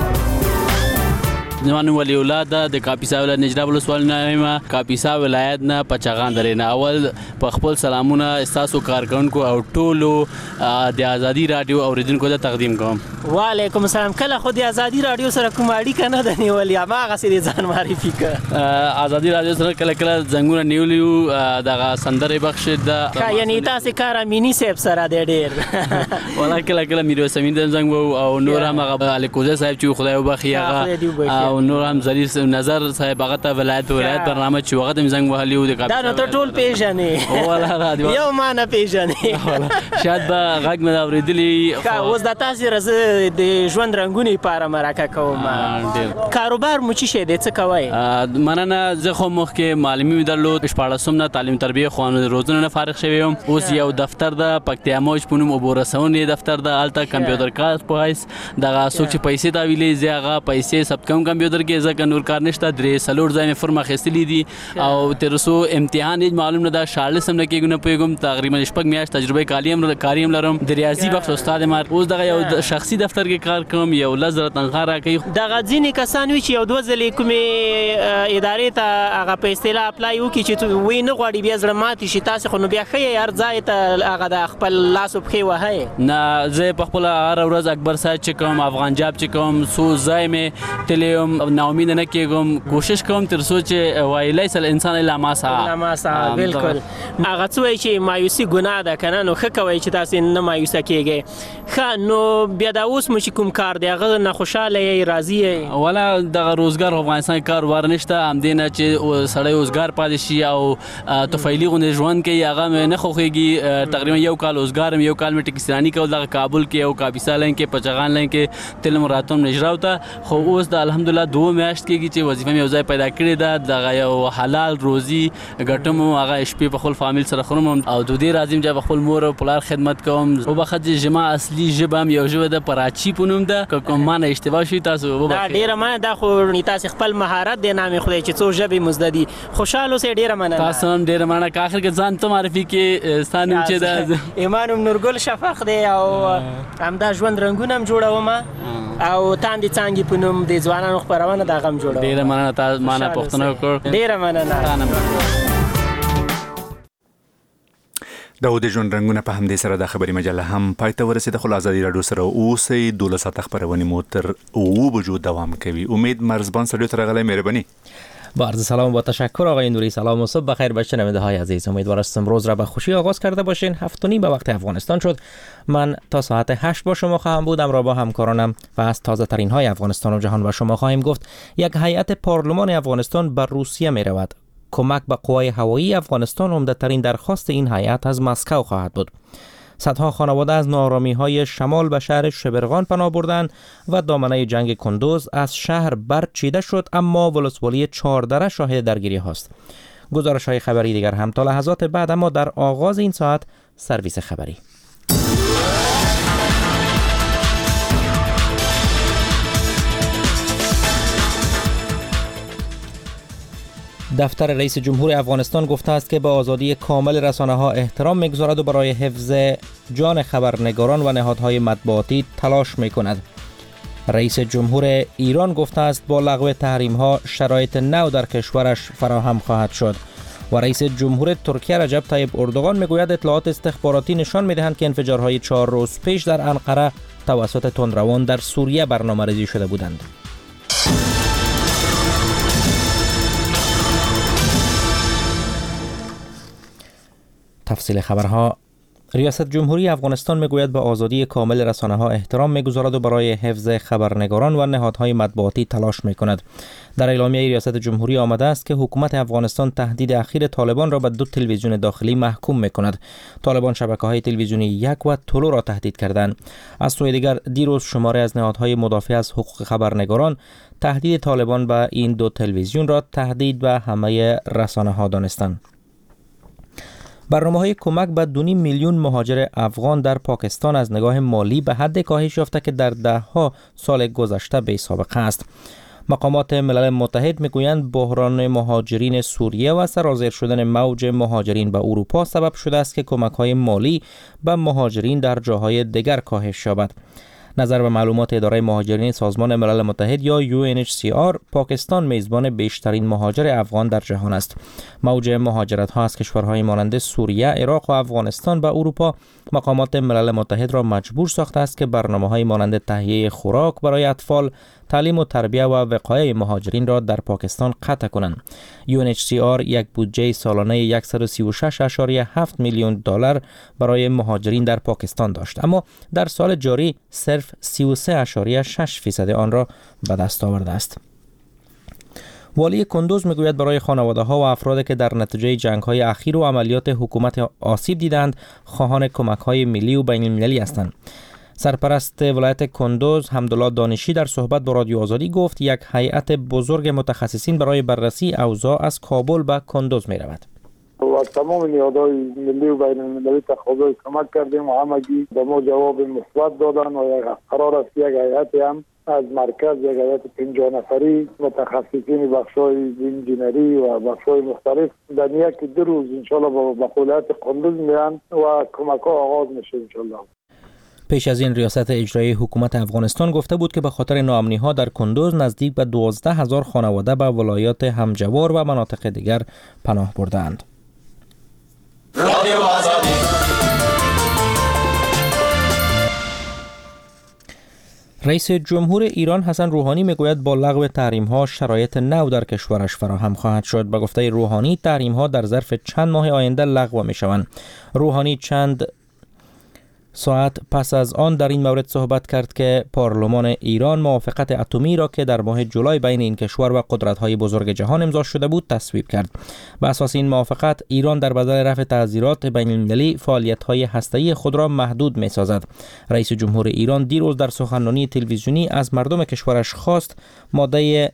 زمانو ولی اولاد د کاپیسا ولایت نجراب ولسوالۍ نه یم. کاپیسا ولایت نه پچغان درې نه. اول په خپل سلامونه استاسو کارکونکو او ټولو د ازادي رادیو اوریدونکو ته تقدیم کوم. وعلیکم السلام. کله خو د ازادي رادیو سره کوم اړیکه نه ده نیولې اما هغه سری ځان معرفي کړه. ازادي رادیو سره کله کله زنګونه نیولیو دغه سندرې بخش د یعنی تاسو کار امینی صاحب سره دی ډېر ولا کله کله میرویس امین د زنګ او نور هم هغه الیکوزه صاحب چې خدای وبخي هغه او نور هم ظریف نظر صاحب هغه ته ولایت ولایت برنامه چې وخت هم زنګ وهلی و د دا نو ته ټول پیژنې ولا رادیو یو ما نه پیژنې شاید به غږ مې اوریدلی. کا اوس د تاسو رزه د ژوند رنگونه لپاره مرکه کوم. کاروبار مو چی شه د څه کوي؟ مننه. زه خو مخکې معلمي درلود شپاړسم نه تعلیم تربیه خوانو روزنه نه فارغ شوی یم. اوس یو دفتر د پکتیا موج پونم او بورسونې دفتر د الته کمپیوټر کار په هیڅ دغه سوچ پیسې دا ویلې زیغه پیسې سب کم کمپیوټر کې ځکه نور کار نشته. درې سلور ځای مې فرما خېستلې دي او تر څو امتحان یې معلوم نه ده شارلس هم نه کېږم نه پوهېږم. تقریبا شپږ میاشت تجربه کالیم کاریم لرم. د ریاضي بخش استاد مار. اوس دغه یو شخصي دفتر کې کار کوم. یو لس زره تنخواه راکوي. دغه ځینې کسان وي چې یو دوه ځلې کومې ادارې ته هغه په اصطلاح اپلای وکړي چې وی نه غواړي بیا زړه ماتې شي. تاسې خو نو بیا ښه هر ځای ته هغه د خپل لاس و پښې وهئ؟ نه زه په خپله هره ورځ اکبر صاحب چې کوم افغان جاب چې کوم څو ځای مې تللی یم کېږم ناامید نه کېږم کوشش کوم تر څو چې وایلیس الانسان الا ما سعى الا ما سعى بالکل هغه څه چې مایوسی ګناه ده کنه نو ښه کوي چې تاسو نه مایوسه کېږئ ښه نو بیا دا اوس مو چې کوم کار دی هغه نه خوشاله یې راضي یې ولا دغه روزګار په افغانستان کاروبار نشته همدې نه چې سړی روزګار پاتې شي او طفیلي غونډې ژوند کوي هغه مې نه خوښېږي تقریبا یو کال روزګار یو کال مې ټکسراني کول دغه کابل کې او کاپیسا لاین کې پچغان لاین کې تل مراتم نجراو ته خو اوس د الحمدلله دوه میاشت کېږي چې وظیفه مې یو ځای پیدا کړې ده دغه یو حلال روزي ګټم هغه شپې په خپل فامیل سره خورم او د دې راځم چې خپل مور او پلار خدمت کوم او بخښه چې جما اصلي ژبه هم یو ژبه د پراچی په نوم ده که کوم معنی اشتباه شي تاسو دا ډیره مننه دا خو تاسو خپل مهارت دی نامې خدای چې څو ژبې مزددي خوشاله اوسئ ډیره مننه تاسو هم ډیره مننه که اخر کې ځان ته معرفي کې ستانم چې دا ایمان نورګل شفق دی او همدا ژوند رنگونه هم جوړوم او تاندې څنګه په نوم د ځوانانو خبرونه دا غم جوړوم ډیره مننه تاسو معنا پوښتنه وکړ ډیره مننه د اودې ژوند رنگونه په همدې سره د خبري مجله هم پای ته ورسېده خو ازادي راډیو سره اوسئ دولس ساعته خبرونه مو تر او بجو دوام کوي امید مرزبان سره تر غلې مهرباني با عرض سلام و با تشکر آقای نوری سلام و صبح بخیر به شنونده های عزیز امیدوارم امروز را به خوشی آغاز کرده باشین هفت و نیم به وقت افغانستان شد من تا ساعت هشت با شما خواهم بود امروز با همکارانم و از تازه ترین های افغانستان و جهان با شما خواهیم گفت یک هیئت پارلمان افغانستان به روسیه می رود کمک به قوای هوایی افغانستان عمده ترین درخواست این هیئت از مسکو خواهد بود صدها خانواده از ناآرامی‌های شمال به شهر شبرغان پناه بردند و دامنه جنگ کندوز از شهر برچیده شد اما ولسوالی چهاردره شاهد درگیری هاست. گزارش‌های خبری دیگر هم تا لحظات بعد اما در آغاز این ساعت سرویس خبری. دفتر رئیس جمهور افغانستان گفته است که به آزادی کامل رسانه‌ها احترام می‌گذارد و برای حفظ جان خبرنگاران و نهادهای مطبوعاتی تلاش می‌کند. رئیس جمهور ایران گفته است با لغو تحریم‌ها شرایط نو در کشورش فراهم خواهد شد و رئیس جمهور ترکیه رجب طیب اردوغان می‌گوید اطلاعات استخباراتی نشان می‌دهند که انفجارهای چهار روز پیش در انقره توسط تندروان در سوریه برنامه‌ریزی شده بودند. تفصیل خبرها. ریاست جمهوری افغانستان میگوید به آزادی کامل رسانه‌ها احترام میگذارد و برای حفظ خبرنگاران و نهادهای مطبوعاتی تلاش میکند. در اعلامیه ریاست جمهوری آمده است که حکومت افغانستان تهدید اخیر طالبان را به دو تلویزیون داخلی محکوم میکند. طالبان شبکه‌های تلویزیونی یک و طلوع را تهدید کردند. از سوی دیگر دیروز شماری از نهادهای مدافع از حقوق خبرنگاران تهدید طالبان به این دو تلویزیون را تهدید به همه رسانه‌ها دانستند. برنامه‌های کمک به دو میلیون مهاجر افغان در پاکستان از نگاه مالی به حد کاهش یافته که در ده‌ها سال گذشته بی سابقه است. مقامات ملل متحد میگویند بحران مهاجرین سوریه و سرازیر شدن موج مهاجرین به اروپا سبب شده است که کمک‌های مالی به مهاجرین در جاهای دیگر کاهش یابد. نظر به معلومات اداره مهاجرین سازمان ملل متحد یا یو ان اچ سی آر پاکستان میزبان بیشترین مهاجر افغان در جهان است. موج مهاجرت ها از کشورهای مانند سوریه، عراق و افغانستان به اروپا مقامات ملل متحد را مجبور ساخته است که برنامه‌های مانند تهیه خوراک برای اطفال، تعلیم و تربیت و وقایع مهاجرین را در پاکستان قطع کنند. یو ان اچ سی آر یک بودجه سالانه صد و سی و شش ممیز هفت میلیون دلار برای مهاجرین در پاکستان داشت اما در سال جاری صرف سی و سه ممیز شش درصد آن را به دست آورده است. والی کندوز میگوید برای خانواده‌ها و افرادی که در نتیجه جنگ‌های اخیر و عملیات حکومت آسیب دیدند خواهان کمک‌های ملی و بین‌المللی هستند. سرپرست ولایت کندوز حمدالله دانشی در صحبت با رادیو آزادی گفت یک هیئت بزرگ متخصصین برای بررسی اوضاع از کابل به کندوز می رود. و تمام نیازهای ملی و بین المللی تقاضای کمک کردیم و همگی به ما جواب مثبت دادن و قرار است یک هیئت هم از مرکز یک هیئت پنجاه نفری متخصصین بخش‌های انجینری و بخش‌های مختلف در یک دو روز ان شاء الله به ولایت کندوز میان و کمک‌ها آغاز میشه ان شاء الله. پیش از این ریاست اجرایی حکومت افغانستان گفته بود که به خاطر ناامنی‌ها در کندوز نزدیک به دوازده هزار خانواده به ولایات همجوار و مناطق دیگر پناه بردند. رئیس جمهور ایران حسن روحانی میگوید با لغو تحریم‌ها شرایط نو در کشورش فراهم خواهد شد. به گفته روحانی تحریم‌ها در ظرف چند ماه آینده لغو می‌شوند. روحانی چند ساعت پس از آن در این مورد صحبت کرد که پارلمان ایران موافقت اتمی را که در ماه جولای بین این کشور و قدرت‌های بزرگ جهان امضا شده بود تصویب کرد. بر اساس این موافقت ایران در بدل رفع تعزیرات بین‌المللی فعالیت‌های هسته‌ای خود را محدود می‌سازد. رئیس جمهور ایران دیروز در سخنرانی تلویزیونی از مردم کشورش خواست ماده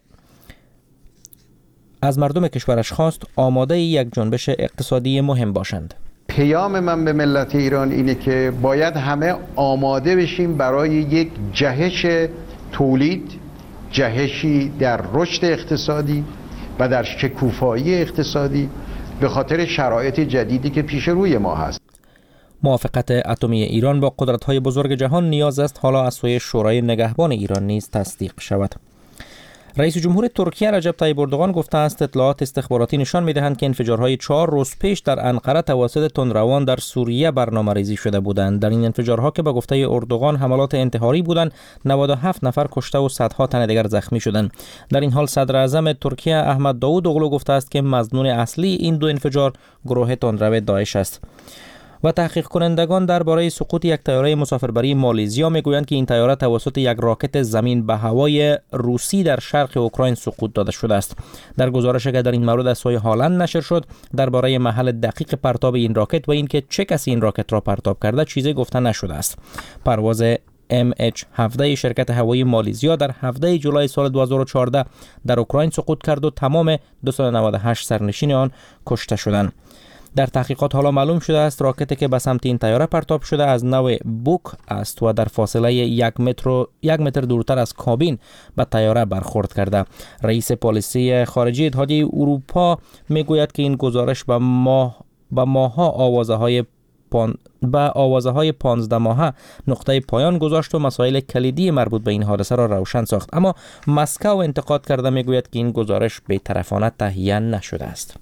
از مردم کشورش خواست آماده یک جنبش اقتصادی مهم باشند. پیام من به ملت ایران اینه که باید همه آماده بشیم برای یک جهش تولید، جهشی در رشد اقتصادی و در شکوفایی اقتصادی به خاطر شرایط جدیدی که پیش روی ما هست. موافقت اتمی ایران با قدرت‌های بزرگ جهان نیاز است حالا از سوی شورای نگهبان ایران نیز تصدیق شود. رئیس جمهور ترکیه رجب طیب اردوغان گفته است اطلاعات استخباراتی نشان می‌دهند که انفجارهای چهار روز پیش در انقره توسط تندروان در سوریه برنامه‌ریزی شده بودند. در این انفجارها که به گفته اردوغان حملات انتحاری بودند، نود و هفت نفر کشته و صدها تن دیگر زخمی شدند. در این حال صدر اعظم ترکیه احمد داوودوغلو گفته است که مظنون اصلی این دو انفجار گروه تندرو داعش است. و تحقیق کنندگان درباره سقوط یک طیاره مسافربری مالزیا میگویند که این طیاره توسط یک راکت زمین به هوای روسی در شرق اوکراین سقوط داده شده است. در گزارشی که در این مورد از سوی هالند نشر شد درباره محل دقیق پرتاب این راکت و اینکه چه کسی این راکت را پرتاب کرده چیزی گفته نشده است. پرواز ام اچ هفده شرکت هوایی مالزیا در هفده جولای سال دو هزار و چهارده در اوکراین سقوط کرد و تمام دویست و نود و هشت سرنشین آن کشته شدند. در تحقیقات حالا معلوم شده است راکتی که به سمت این طیاره پرتاب شده از نوع بوک است و در فاصله یک متر یک متر دورتر از کابین به طیاره برخورد کرده. رئیس پالیسی خارجی اتحادیه اروپا میگوید که این گزارش به ماه به ماها آوازه های پان... به آوازه های پانزده ماهه نقطه پایان گذاشت و مسائل کلیدی مربوط به این حادثه را روشن ساخت، اما مسکو انتقاد کرده میگوید که این گزارش بی‌طرفانه تهیه نشده است.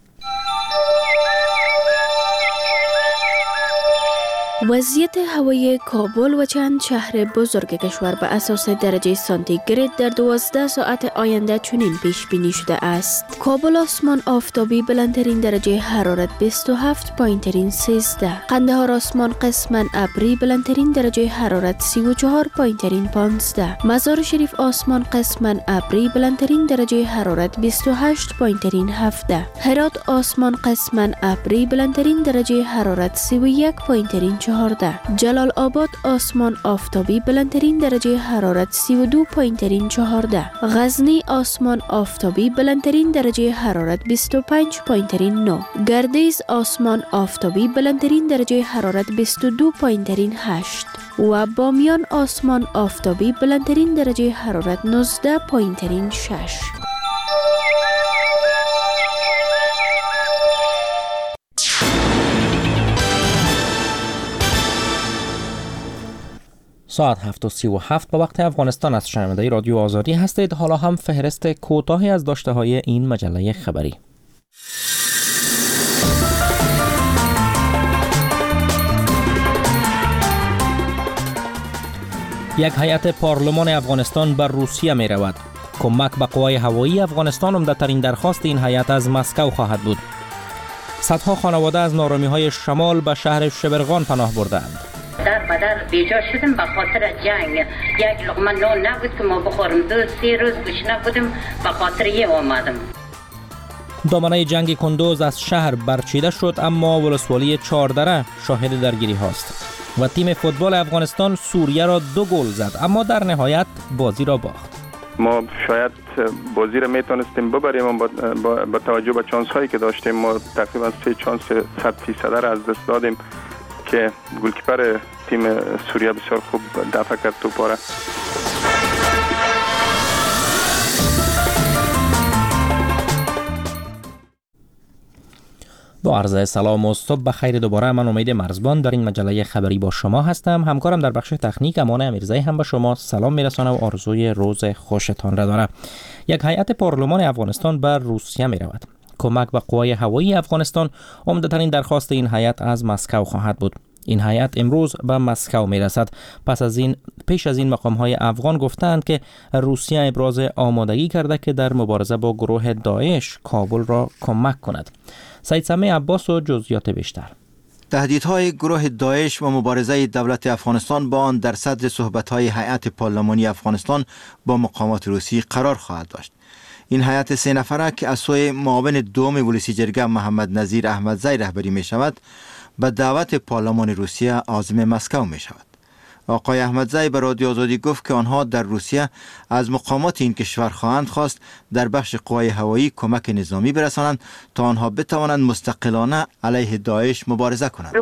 وضعیت هوایی کابل و چند شهر بزرگ کشور به اساس درجه سانتیگراد در دوازده ساعت آینده چنین پیش بینی شده است. کابل آسمان آفتابی بلندترین درجه حرارت بیست و هفت پایینترین سیزده. قندهار آسمان قسما ابری بلندترین درجه حرارت سی و چهار پایینترین پانزده. مزار شریف آسمان قسما ابری بلندترین درجه حرارت بیست و هشت پایینترین هفده. هرات آسمان قسما ابری بلندترین درجه حرارت سی و یک پایینترین چهارده. جلال آباد آسمان آفتابی بلندترین درجه حرارت سی و دو پایینترین چهارده. غزنی آسمان آفتابی بلندترین درجه حرارت بیست و پنج پایینترین نه. گردیز آسمان آفتابی بلندترین درجه حرارت بیست و دو پایینترین هشت. و بامیان آسمان آفتابی بلندترین درجه حرارت نوزده پایینترین شش. ساعت هفت و سی و هفت به وقت افغانستان از شنونده رادیو آزادی هستید. حالا هم فهرست کوتاهی از داشته های این مجله خبری. یک هیئت پارلمان افغانستان بر روسیه می رود. کمک به قوای هوایی افغانستان عمده‌ترین درخواست این هیئت از مسکو خواهد بود. صدها خانواده از نارامی‌های شمال به شهر شبرغان پناه بردند. در بدر بیجا شدم به خاطر جنگ. یک لقمه نان نبود که ما بخورم. دو سی روز گشنه بودم به خاطر یه آمدم. دامنه جنگ کندوز از شهر برچیده شد، اما ولسوالی چهاردره شاهد درگیری هاست و تیم فوتبال افغانستان سوریه را دو گل زد، اما در نهایت بازی را باخت. ما شاید بازی را میتونستیم ببریم با, با, با توجه به چانس هایی که داشتیم. ما تقریبا سه چانس صد فیصد را از دست دادیم که گلکیپر تیم سوریه بسیار خوب دفع کرد توپ را. با عرض سلام و صبح بخیر دوباره، من امید مرزبان در این مجله خبری با شما هستم. همکارم در بخش تکنیک امان امیرزایی هم به شما سلام میرسانه و آرزوی روز خوشتان را داره. یک هیئت پارلمان افغانستان بر روسیه می رود. کمک به قوای هوایی افغانستان عمده‌ترین درخواست این هیئت از مسکو خواهد بود. این هیئت امروز به مسکو میرسد. پس از این پیش از این مقام‌های افغان گفتند که روسیه ابراز آمادگی کرده که در مبارزه با گروه داعش کابل را کمک کند. سید سمیع عباس و جزئیات بیشتر. تهدیدهای گروه داعش و مبارزه دولت افغانستان با آن در صدر صحبت‌های هیئت پارلمانی افغانستان با مقامات روسی قرار خواهد داشت. این هیئت سه نفره که از سوی معاون دوم ولسی جرگه محمد نظیر احمدزی رهبری می شود به دعوت پارلمان روسیه عازم مسکو می شود. آقای احمدزی به رادیو آزادی گفت که آنها در روسیه از مقامات این کشور خواهند خواست در بخش قوای هوایی کمک نظامی برسانند تا آنها بتوانند مستقلانه علیه داعش مبارزه کنند.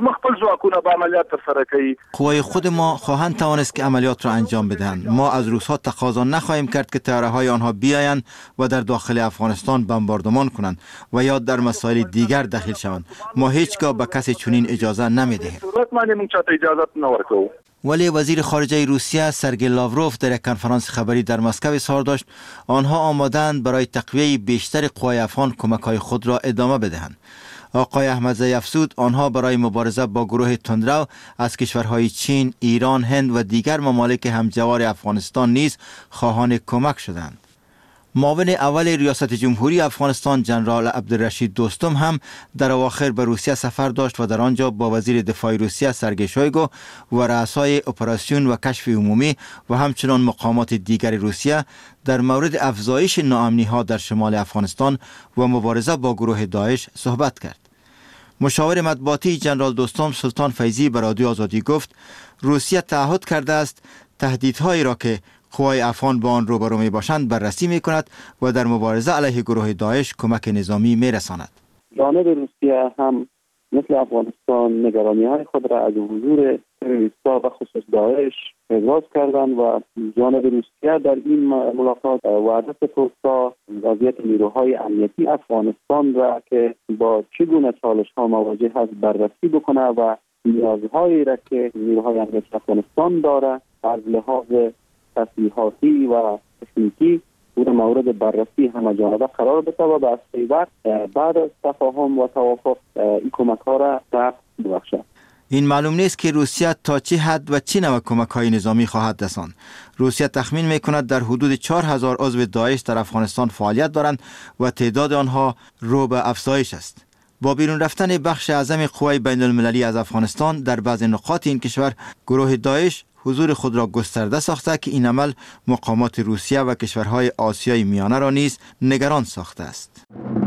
قوای خود ما خواهند توانست که عملیات را انجام بدهند. ما از روس‌ها تقاضا نخواهیم کرد که طیاره‌های آنها بیایند و در داخل افغانستان بمباردمان کنند و یا در مسائل دیگر دخیل شوند. ما هیچگاه به کسی چنین اجازه نمی‌دهیم. ولی وزیر خارجه روسیه سرگئی لاوروف در یک کنفرانس خبری در مسکو اظهار داشت آنها آماده‌اند برای تقویه بیشتر قوای افغان کمک‌های خود را ادامه بدهند. آقای احمدزی افزود آنها برای مبارزه با گروه تندرو از کشورهای چین، ایران، هند و دیگر ممالک همجوار افغانستان نیز خواهان کمک شدند. معاون اول ریاست جمهوری افغانستان جنرال عبدالرشید دوستم هم در اواخر به روسیه سفر داشت و در آنجا با وزیر دفاع روسیه سرگئی شویگو و رؤسای اپراسیون و کشف عمومی و همچنان مقامات دیگر روسیه در مورد افزایش ناامنی‌ها در شمال افغانستان و مبارزه با گروه داعش صحبت کرد. مشاور مطبوعاتی جنرال دوستم سلطان فیضی به رادیو آزادی گفت روسیه تعهد کرده است تهدیدهایی را که قوای افغان با آن روبرو می باشند بررسی می کند و در مبارزه علیه گروه داعش کمک نظامی می رساند. جانب روسیه هم مثل افغانستان نگرانی های خود را از حضور تروریست‌ها و خصوص داعش ابراز کردند و جانب روسیه در این ملاقات وعده فرصت وضعیت نیروهای امنیتی افغانستان را که با چگونه چالش‌ها مواجه است بررسی بکنه و نیازهایی را که نیروهای امنیتی افغانستان داره از لحاظ تسلیحاتی و تکنیکی او مورد بررسی همه جانبه قرار بده و به وقت بعد از تفاهم و توافق این کمک ها را ثبت ببخشد. این معلوم نیست که روسیه تا چه حد و چه نوع کمک های نظامی خواهد رساند. روسیه تخمین می کند در حدود چهار هزار عضو داعش در افغانستان فعالیت دارند و تعداد آنها رو به افزایش است. با بیرون رفتن بخش اعظم قوای بین المللی از افغانستان در بعض نقاط این کشور گروه داعش حضور خود را گسترده ساخته که این عمل مقامات روسیه و کشورهای آسیای میانه را نیز نگران ساخته است.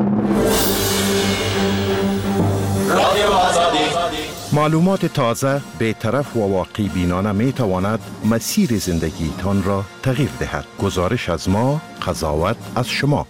معلومات تازه، بی‌طرف و واقعی بینانه می تواند مسیر زندگی تان را تغییر دهد. گزارش از ما، قضاوت از شما.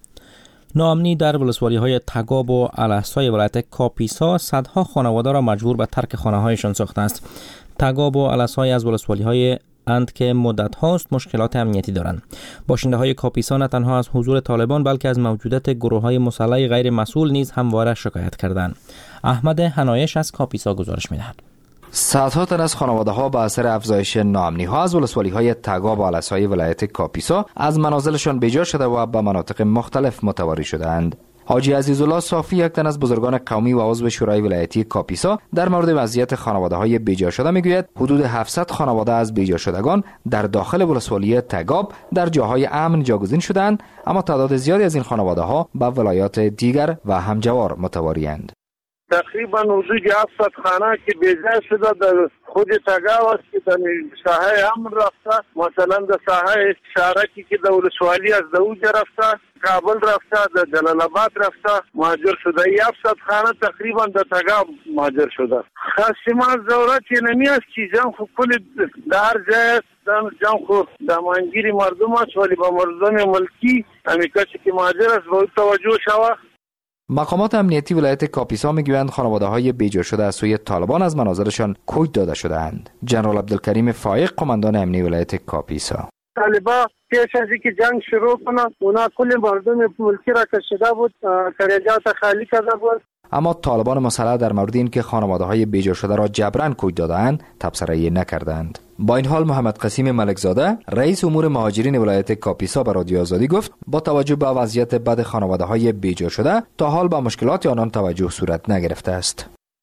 ناامنی در ولسوالی‌های تگاب و الاحسای ولایت کاپیسا صدها خانواده را مجبور به ترک خانه‌هایشان ساخته است. تگاب و الاحسای از ولسوالی‌های اند که مدت هاست مشکلات امنیتی دارند. باشنده های کاپیسا نه تنها از حضور طالبان بلکه از موجودیت گروه‌های مسلح غیر مسئول نیز همواره شکایت کردند. احمد حنایش از کاپیسا گزارش می‌دهد. صدها تن از خانواده ها به اثر افزایش ناامنی ها از ولسوالی های تگاب و الاحسای ولایت کاپیسا از منازلشان بیجا شده و به مناطق مختلف متواری شدند. حاجی عزیزالله صافی، یک تن از بزرگان قومی و عضو شورای ولایتی کاپیسا، در مورد وضعیت خانواده های بیجا شده میگوید حدود هفتصد خانواده از بیجا شدگان در داخل ولسوالی تگاب در جاهای امن جاگزین شدند، اما تعداد زیادی از این خانواده ها به ولایات دیگر و همجوار متواری‌اند. تقریبا حدود هفتصد خانه که بیجا شده در خود تگاب است که در ساحه امن رفته، مثلا در ساحه شارکی که در ولسوالی از دوجه رفته، کابل رفته، در جلال آباد رفته مهاجر شده. هفتصد خانه تقریبا در تگاب مهاجر شده. خاصیمان ضرورت یه نمی است که جان خو کل در جای جان خو دامانگیری مردم است، ولی با مردم ملکی همی کسی که مهاجر است باید توجه شود. مقامات امنیتی ولایت کاپیسا میگویند خانواده های بیجا شده از سوی طالبان از منازلشان کوچ داده شده‌اند. جنرال عبدالکریم فایق، قماندان امنی ولایت کاپیسا: طالبان پیش از اینکه جنگ شروع کنند اونا کل مردم ملکی را کشیده بود، خریجات خالی کرده بود. اما طالبان مسلح در مورد این که خانواده های بیجا شده را جبران کوچ داده‌اند تبصره نکردند. با این حال محمد قسیم ملکزاده، رئیس امور مهاجرین ولایت کاپیسا، به رادیو آزادی گفت با توجه به وضعیت بد خانواده های بیجا شده تا حال با مشکلات آنان توجه صورت نگرفته است.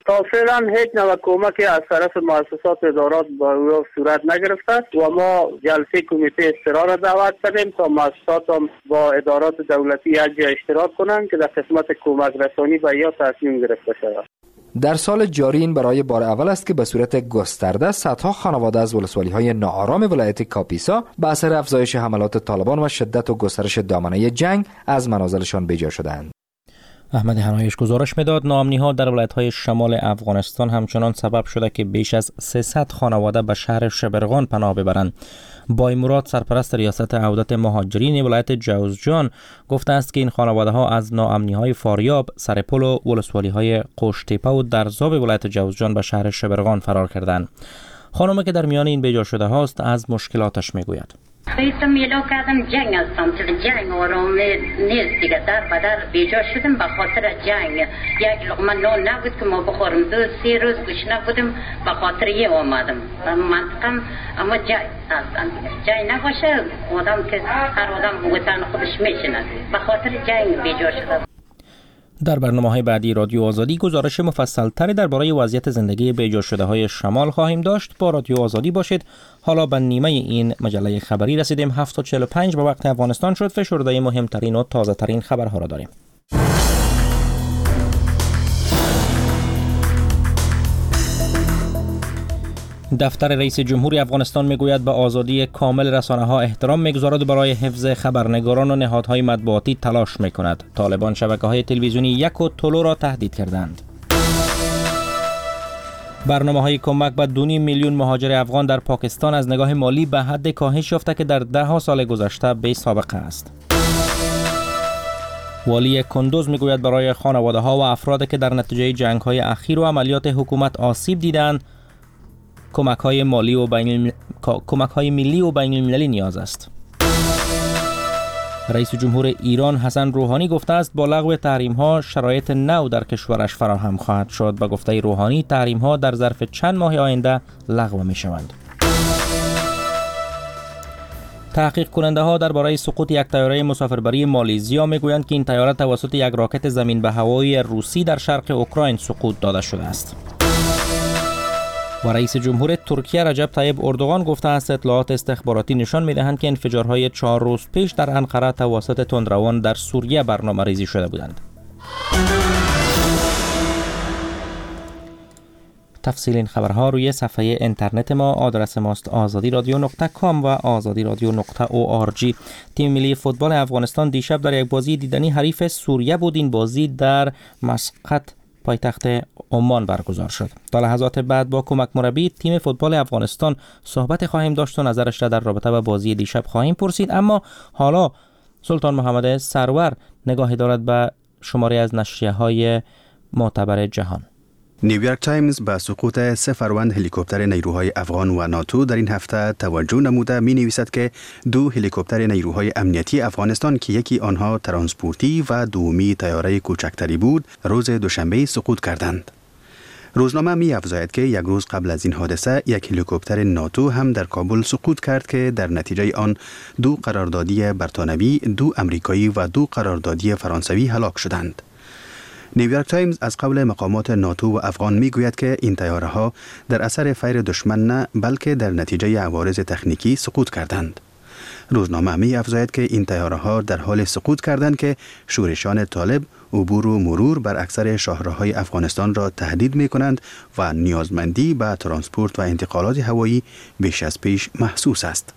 تا فعلا هیچ نوع کمکی از طرف مؤسسات ادارات با او صورت نگرفته و ما جلسه کمیته استرار را دعوت کردیم تا مؤسسات هم با ادارات دولتی یک جای اشتراک کنند که در قسمت کمک رسانی به یا تصمیم گرفته شود. در سال جاری این برای بار اول است که به صورت گسترده صدها خانواده از ولسوالی‌های ناآرام ولایت کاپیسا به اثر افزایش حملات طالبان و شدت و گسترش دامنه جنگ از منازلشان بیجا شدند. احمد هنایش گزارش میداد ناامنی‌ها در ولایت‌های شمال افغانستان همچنان سبب شده که بیش از سیصد خانواده به شهر شبرغان پناه ببرند. بای مراد سرپرست ریاست عودت مهاجرین ولایت جوزجان گفته است که این خانواده‌ها از ناامنی‌های فاریاب، سرپل و ولسوالی‌های قوشتیپه و درزاب ولایت جوزجان به شهر شبرغان فرار کردند. خانمی که در میان این بیجا شده هاست از مشکلاتش میگوید. خیلی میلا کردم جنگ هستم که جنگ آرام نیست دیگه، در بدر بیجا شدم به خاطر جنگ. یک لقمه نان نبود که ما بخورم، دو سی روز گوش نبودم به خاطر یه آمدم منطقم. اما جنگ هستم جنگ نباشه آدم که هر آدم وطن خودش میشنه، به خاطر جنگ بیجا شدم. در برنامه‌های بعدی رادیو آزادی گزارش مفصل‌تری درباره وضعیت زندگی بیجا شده‌های شمال خواهیم داشت. با رادیو آزادی باشید. حالا به نیمه این مجله خبری رسیدیم. هفت و چهل و پنج به وقت افغانستان شد. فشرده مهمترین و تازه‌ترین خبرها را داریم. دفتر رئیس جمهور افغانستان میگوید به آزادی کامل رسانه‌ها احترام میگذارد و برای حفظ خبرنگاران و نهادهای مطبوعاتی تلاش میکند. طالبان شبکه‌های تلویزیونی یک و طلو را تهدید کردند. برنامه‌های کمک به دو میلیون مهاجر افغان در پاکستان از نگاه مالی به حد کاهش یافته که در ده ها سال گذشته بی سابقه است. والی کندوز میگوید برای خانواده‌ها و افرادی که در نتیجه جنگ‌های اخیر و عملیات حکومت آسیب دیدند کمک‌های مالی و بین کمک‌های ملی و بین المللی نیاز است. رئیس جمهور ایران حسن روحانی گفته است با لغو تحریم‌ها شرایط نو در کشورش فراهم خواهد شد. به گفته روحانی تحریم‌ها در ظرف چند ماه آینده لغو می‌شوند. تحقیق کننده ها درباره سقوط یک طیاره مسافربری مالزیا میگویند که این طیاره توسط یک راکت زمین به هوایی روسی در شرق اوکراین سقوط داده شده است. و رئیس جمهور ترکیه رجب طیب اردوغان گفته است اطلاعات استخباراتی نشان می‌دهند که انفجارهای چهار روز پیش در انقره توسط تندروان در سوریه برنامه‌ریزی شده بودند. تفصیل این خبرها روی صفحه اینترنت ما. آدرس ماست آزادی رادیو نقطه کام و آزادی رادیو نقطه او آر جی. تیم ملی فوتبال افغانستان دیشب در یک بازی دیدنی حریف سوریه بود. این بازی در مسقط پایتخت عمان برگزار شد. تا لحظات بعد با کمک مربی تیم فوتبال افغانستان صحبت خواهیم داشت و نظرش را در رابطه با بازی دیشب خواهیم پرسید. اما حالا سلطان محمد سرور نگاهی دارد به شماری از نشریه‌های معتبر جهان. نیویورک تایمز به سقوط سه فروند هلیکوپتر نیروهای افغان و ناتو در این هفته توجه نموده می نویسد که دو هلیکوپتر نیروهای امنیتی افغانستان که یکی آنها ترانسپورتی و دومی طیاره کوچکتری بود روز دوشنبه سقوط کردند. روزنامه می افزاید که یک روز قبل از این حادثه یک هلیکوپتر ناتو هم در کابل سقوط کرد که در نتیجه آن دو قراردادی برتانوی، دو امریکایی و دو قراردادی فرانسوی هلاک شدند. نیویورک تایمز از قول مقامات ناتو و افغان میگوید که این طیاره ها در اثر فیر دشمن نه بلکه در نتیجه عوارض تکنیکی سقوط کردند. روزنامه می افزاید که این طیاره ها در حال سقوط کردند که شورشان طالب عبور و مرور بر اکثر شاهراهای افغانستان را تهدید می کنند و نیازمندی به ترانسپورت و انتقالات هوایی بیش از پیش محسوس است.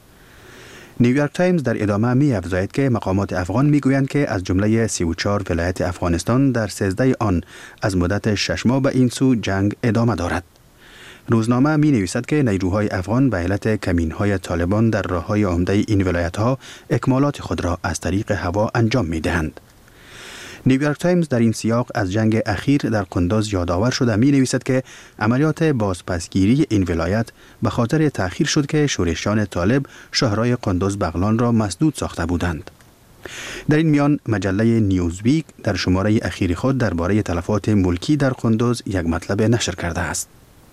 نیویورک تایمز در ادامه می افزاید که مقامات افغان می گویند که از جمله سی و چهار ولایت افغانستان در سیزده آن از مدت شش ماه به این سو جنگ ادامه دارد. روزنامه می نویسد که نیروهای افغان به علت کمین‌های طالبان در راه‌های عمده این ولایت‌ها اکمالات خود را از طریق هوا انجام می دهند. نیویورک تایمز در این سیاق از جنگ اخیر در قندوز یادآور شده می نویسد که عملیات بازپسگیری این ولایت به خاطر تأخیر شد که شورشیان طالب شهرهای قندوز بغلان را مسدود ساخته بودند. در این میان مجله نیوزویک در شماره اخیر خود درباره تلفات ملکی در قندوز یک مطلب نشر کرده است.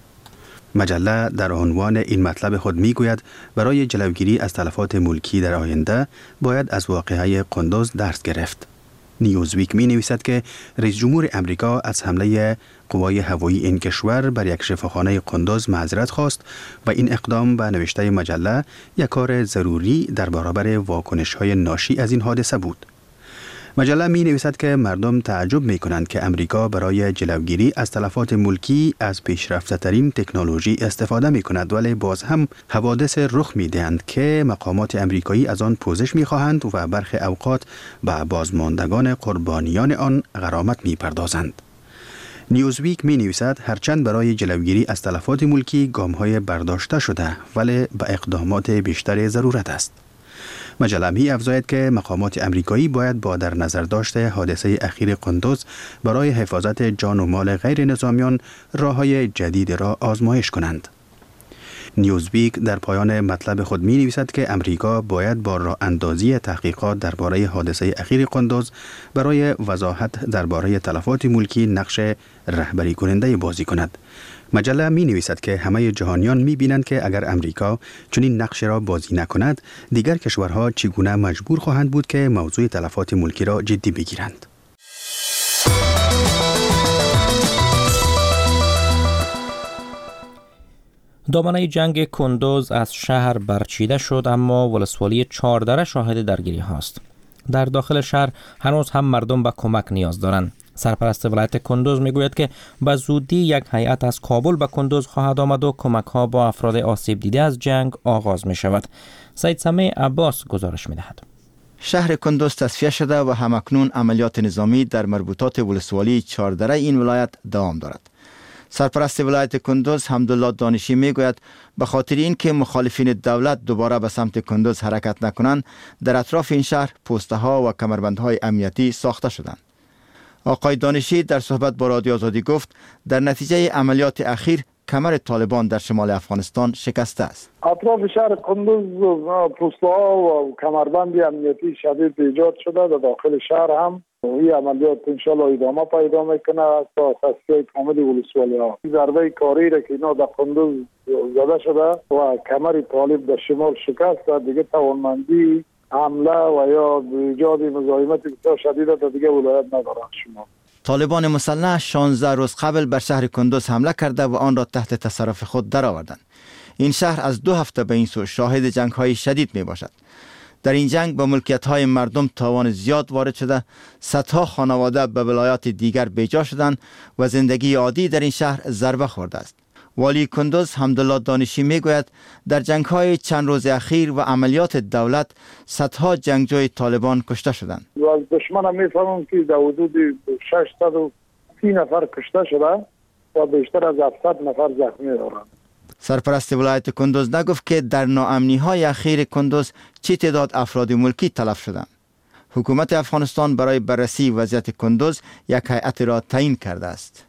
مجله در عنوان این مطلب خود می گوید برای جلوگیری از تلفات ملکی در آینده باید از واقعه قندوز درس گرفت. نیوزویک می نویسد که رئیس جمهور امریکا از حمله قوای هوایی این کشور بر یک شفاخانه قندوز معذرت خواست و این اقدام به نوشته مجله یک کار ضروری در برابر واکنش‌های ناشی از این حادثه بود. مجله می نویسد که مردم تعجب می کنند که امریکا برای جلوگیری از تلفات ملکی از پیشرفته ترین تکنولوژی استفاده می کند، ولی باز هم حوادث رخ می دهند که مقامات امریکایی از آن پوزش می خواهند و برخی اوقات به بازماندگان قربانیان آن غرامت می پردازند. نیوزویک می نویسد هرچند برای جلوگیری از تلفات ملکی گام‌های برداشته شده، ولی به اقدامات بیشتر ضرورت است. مجله می افزاید که مقامات امریکایی باید با در نظر داشته حادثه اخیر قندوز برای حفاظت جان و مال غیر نظامیان راه‌های جدید را آزمایش کنند. نیوزویک در پایان مطلب خود می نویسد که امریکا باید با راه اندازی تحقیقات درباره حادثه اخیر قندوز برای وضاحت درباره تلفات ملکی نقش رهبری کننده بازی کند. مجله می نویسد که همه جهانیان می بینند که اگر امریکا چنین نقش را بازی نکند، دیگر کشورها چگونه مجبور خواهند بود که موضوع تلفات ملکی را جدی بگیرند. دامنه جنگ کندوز از شهر برچیده شد، اما ولسوالی چهاردره شاهد درگیری هاست. در داخل شهر هنوز هم مردم به کمک نیاز دارند. سرپرست ولایت کندوز میگوید که به زودی یک هیئت از کابل به کندوز خواهد آمد و کمک ها با افراد آسیب دیده از جنگ آغاز می شود. سید سمیع عباس گزارش می دهد. شهر کندوز تصفیه شده و همکنون عملیات نظامی در مربوطات ولسوالی چهاردره این ولایت دوام دارد. سرپرست ولایت کندوز حمدالله دانشی میگوید به خاطر اینکه مخالفین دولت دوباره به سمت کندوز حرکت نکنند، در اطراف این شهر پوسته ها و کمربندهای امنیتی ساخته شدند. آقای دانشی در صحبت با رادیو آزادی گفت در نتیجه عملیات اخیر کمر طالبان در شمال افغانستان شکسته است. اطراف شهر کندوز پوسته ها و کمربند امنیتی شدید ایجاد شده. در داخل شهر هم این عملیات انشالله ادامه پیدا میکنه تا تصفیه کامل ولسوالی ها. ضربه کاری را که اینا در کندوز زده شده و کمر طالب در شمال شکست و دیگه توانمندی حمله و یا ایجاد مزاحمت بسیار شدید در دیگه ولایت ندارند. شما طالبان مسلح شانزده روز قبل بر شهر کندوز حمله کرده و آن را تحت تصرف خود درآوردند. این شهر از دو هفته به این سو شاهد جنگ های شدید می باشد. در این جنگ با ملکیت های مردم تاوان زیاد وارد شده، صدها خانواده به ولایات دیگر بیجا شدند و زندگی عادی در این شهر ضربه خورده است. والی کندوز حمدالله دانشی میگوید در جنگ های چند روز اخیر و عملیات دولت صدها جنگجوی طالبان کشته شدند. و از دشمن میفهمم که در حدود ششصد و سی نفر کشته شده و بیشتر از هفتصد نفر زخمی دارند. سرپرست ولایت کندوز نگفت که در ناامنی های اخیر کندوز چه تعداد افراد ملکی تلف شدند. حکومت افغانستان برای بررسی وضعیت کندوز یک هیئت را تعیین کرده است.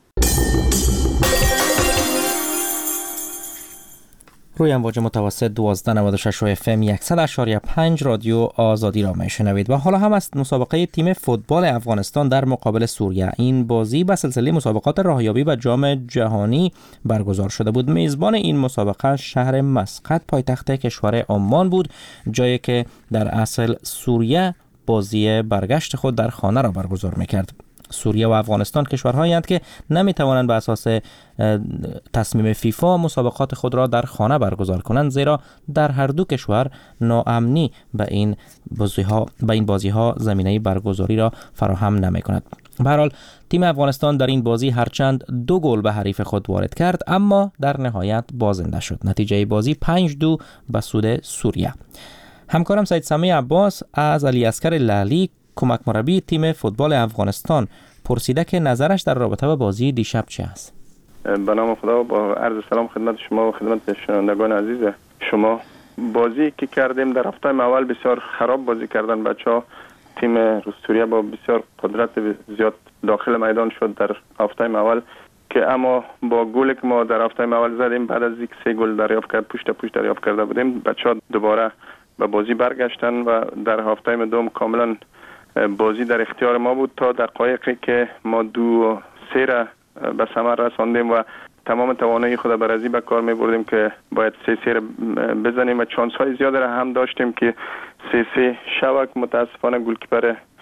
روی امواج متوسط دوازده نود و شش اف ام صد و شش و پنج رادیو آزادی را میشنوید و حالا هم از مسابقه تیم فوتبال افغانستان در مقابل سوریه. این بازی به سلسله مسابقات راهیابی و جام جهانی برگزار شده بود. میزبان این مسابقه شهر مسقط پایتخت کشور عمان بود، جایی که در اصل سوریه بازی برگشت خود در خانه را برگزار میکرد. سوریه و افغانستان کشورهایی هستند که نمیتوانند به اساس تصمیم فیفا مسابقات خود را در خانه برگزار کنند، زیرا در هر دو کشور ناامنی به این بازی ها به این بازی ها زمینه برگزاری را فراهم نمی کند. به هر حال تیم افغانستان در این بازی هرچند دو گل به حریف خود وارد کرد، اما در نهایت بازنده شد. نتیجه بازی پنج دو به سود سوریه. همکارم سید سمیع عباس از علی اصغر لعلی کمک مربی تیم فوتبال افغانستان پرسیده که نظرش در رابطه با بازی دیشب چه است. به نام خدا با عرض سلام خدمت شما و خدمت شنوندگان عزیز شما. بازی که کردیم در هفته اول بسیار خراب بازی کردن بچه‌ها. تیم روسیه با بسیار قدرت زیاد داخل میدان شد در هفته اول، که اما با گلی که ما در هفته اول زدیم بعد از اینکه سه گل دریافت کرد پشت پشت دریافت کرده بودیم، بچه‌ها دوباره به بازی برگشتن و در هفته دوم کاملا بازی در اختیار ما بود تا دقایقی که ما دو سه را به ثمر رساندیم و تمام توانایی خود برازی به کار می بردیم که باید سه سه را بزنیم و چانس های زیاد را هم داشتیم که سه سه شوک. متاسفانه گلکیپر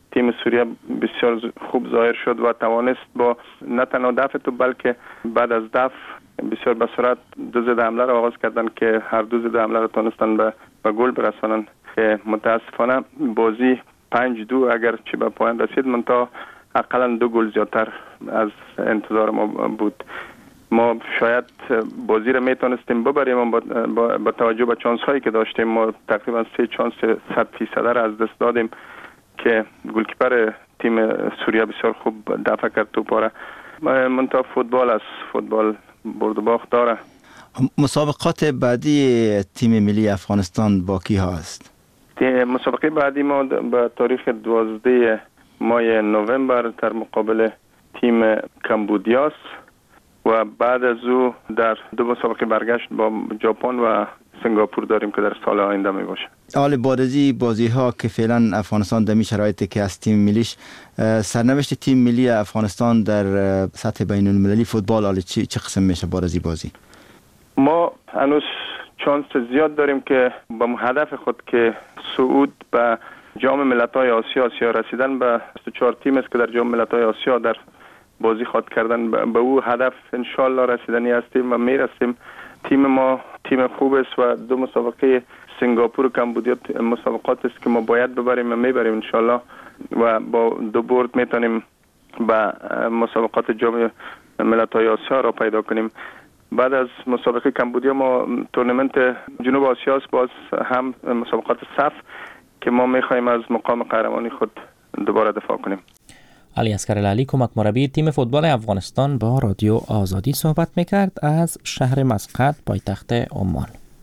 تیم سوریه بسیار خوب ظاهر شد و توانست با نه تنها دفع تو بلکه بعد از دفع بسیار به سرعت دو ضد حمله را آغاز کردن که هر دو ضد حمله را تونستن به به گل برسانن که متاسفانه بازی پنج دو اگر چه به پایان رسید منتها اقلا دو گل زیادتر از انتظار ما بود. ما شاید بازی را میتونستیم ببریم با, با, با توجه به چانس هایی که داشتیم. ما تقریبا سه چانس صد فیصد را از دست دادیم که گلکیپر تیم سوریه بسیار خوب دفع کرد توپ را. منتها فوتبال است، فوتبال برد و باخت داره. مسابقات بعدی تیم ملی افغانستان با کی هست؟ مسابقه بعدی ما به تاریخ دوازده ماه نوامبر در مقابل تیم کمبودیا است و بعد از او در دو مسابقه برگشت با ژاپن و سنگاپور داریم که در سال آینده می باشه. حال بارزی بازی ها که فعلا افغانستان در می شرایطی که از تیم ملیش، سرنوشت تیم ملی افغانستان در سطح بین المللی فوتبال حال چه چه قسم میشه بارزی بازی؟ ما هنوز چانس زیاد داریم که با هدف خود که صعود به جام ملت‌های آسیا آسیا رسیدن به چهار تیم است که در جام ملت‌های آسیا در بازی خود کردن به او هدف ان شاء الله رسیدنی هستیم و میرسیم. تیم ما تیم خوب است و دو مسابقه سنگاپور و کمبودیا مسابقات است که ما باید ببریم و میبریم ان شاء الله و با دو برد میتونیم به مسابقات جام ملت‌های آسیا را پیدا کنیم. بعد از مسابقه کمبودیا ما تورنمنت جنوب آسیا است، باز هم مسابقات صف که ما میخوایم از مقام قهرمانی خود دوباره دفاع کنیم. علی اصغر لالی کمک مربی تیم فوتبال افغانستان با رادیو آزادی صحبت میکرد از شهر مسقط پایتخت عمان.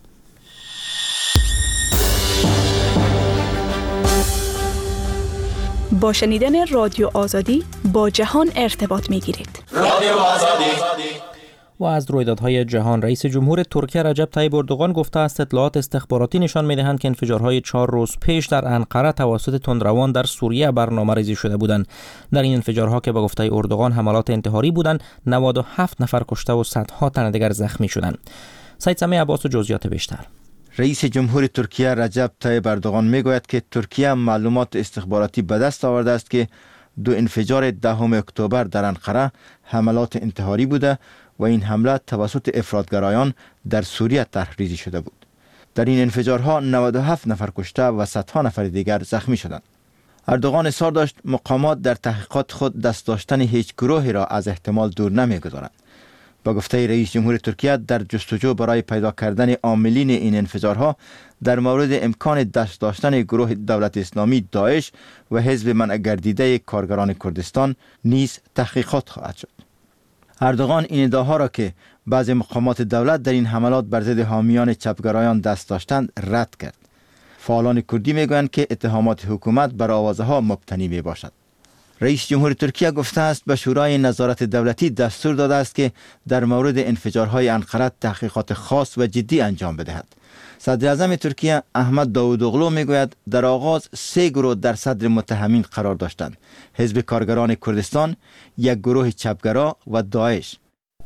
با شنیدن رادیو آزادی با جهان ارتباط میگیرید. رادیو آزادی. و از رویدادهای جهان، رئیس جمهور ترکیه رجب طیب اردوغان گفته است اطلاعات استخباراتی نشان می‌دهند که انفجارهای چهار روز پیش در انقره توسط تندروان در سوریه برنامه‌ریزی شده بودند. در این انفجارها که به گفته اردوغان حملات انتحاری بودند، نود و هفت نفر کشته و صدها تن دیگر زخمی شدند. سید سمیع عباس و جزئیات بیشتر. رئیس جمهور ترکیه رجب طیب اردوغان میگوید که ترکیه معلومات استخباراتی به دست آورده است که دو انفجار دهم اکتبر در انقره حملات انتحاری بوده و این حمله توسط افراطگرایان در سوریه طرحریزی شده بود. در این انفجارها نود و هفت نفر کشته و صدها نفر دیگر زخمی شدند. اردوغان اصرار داشت مقامات در تحقیقات خود دست داشتن هیچ گروهی را از احتمال دور نمی‌گذارند. با گفته رئیس جمهور ترکیه در جستجو برای پیدا کردن عاملین این انفجارها در مورد امکان دست داشتن گروه دولت اسلامی داعش و حزب منع گردیده کارگران کردستان نیز تحقیقات خواهد شد. اردوغان این ادعاها را که بعضی مقامات دولت در این حملات بر ضد حامیان چپگرایان دست داشتند رد کرد. فعالان کردی میگویند که اتهامات حکومت بر آوازها مبتنی می باشد. رئیس جمهور ترکیه گفته است به شورای نظارت دولتی دستور داده است که در مورد انفجارهای انقره تحقیقات خاص و جدی انجام بدهد. صدر اعظم ترکیه احمد داوودوغلو میگوید در آغاز سه گروه در صدر متهمین قرار داشتند: حزب کارگران کردستان، یک گروه چپگرا و داعش.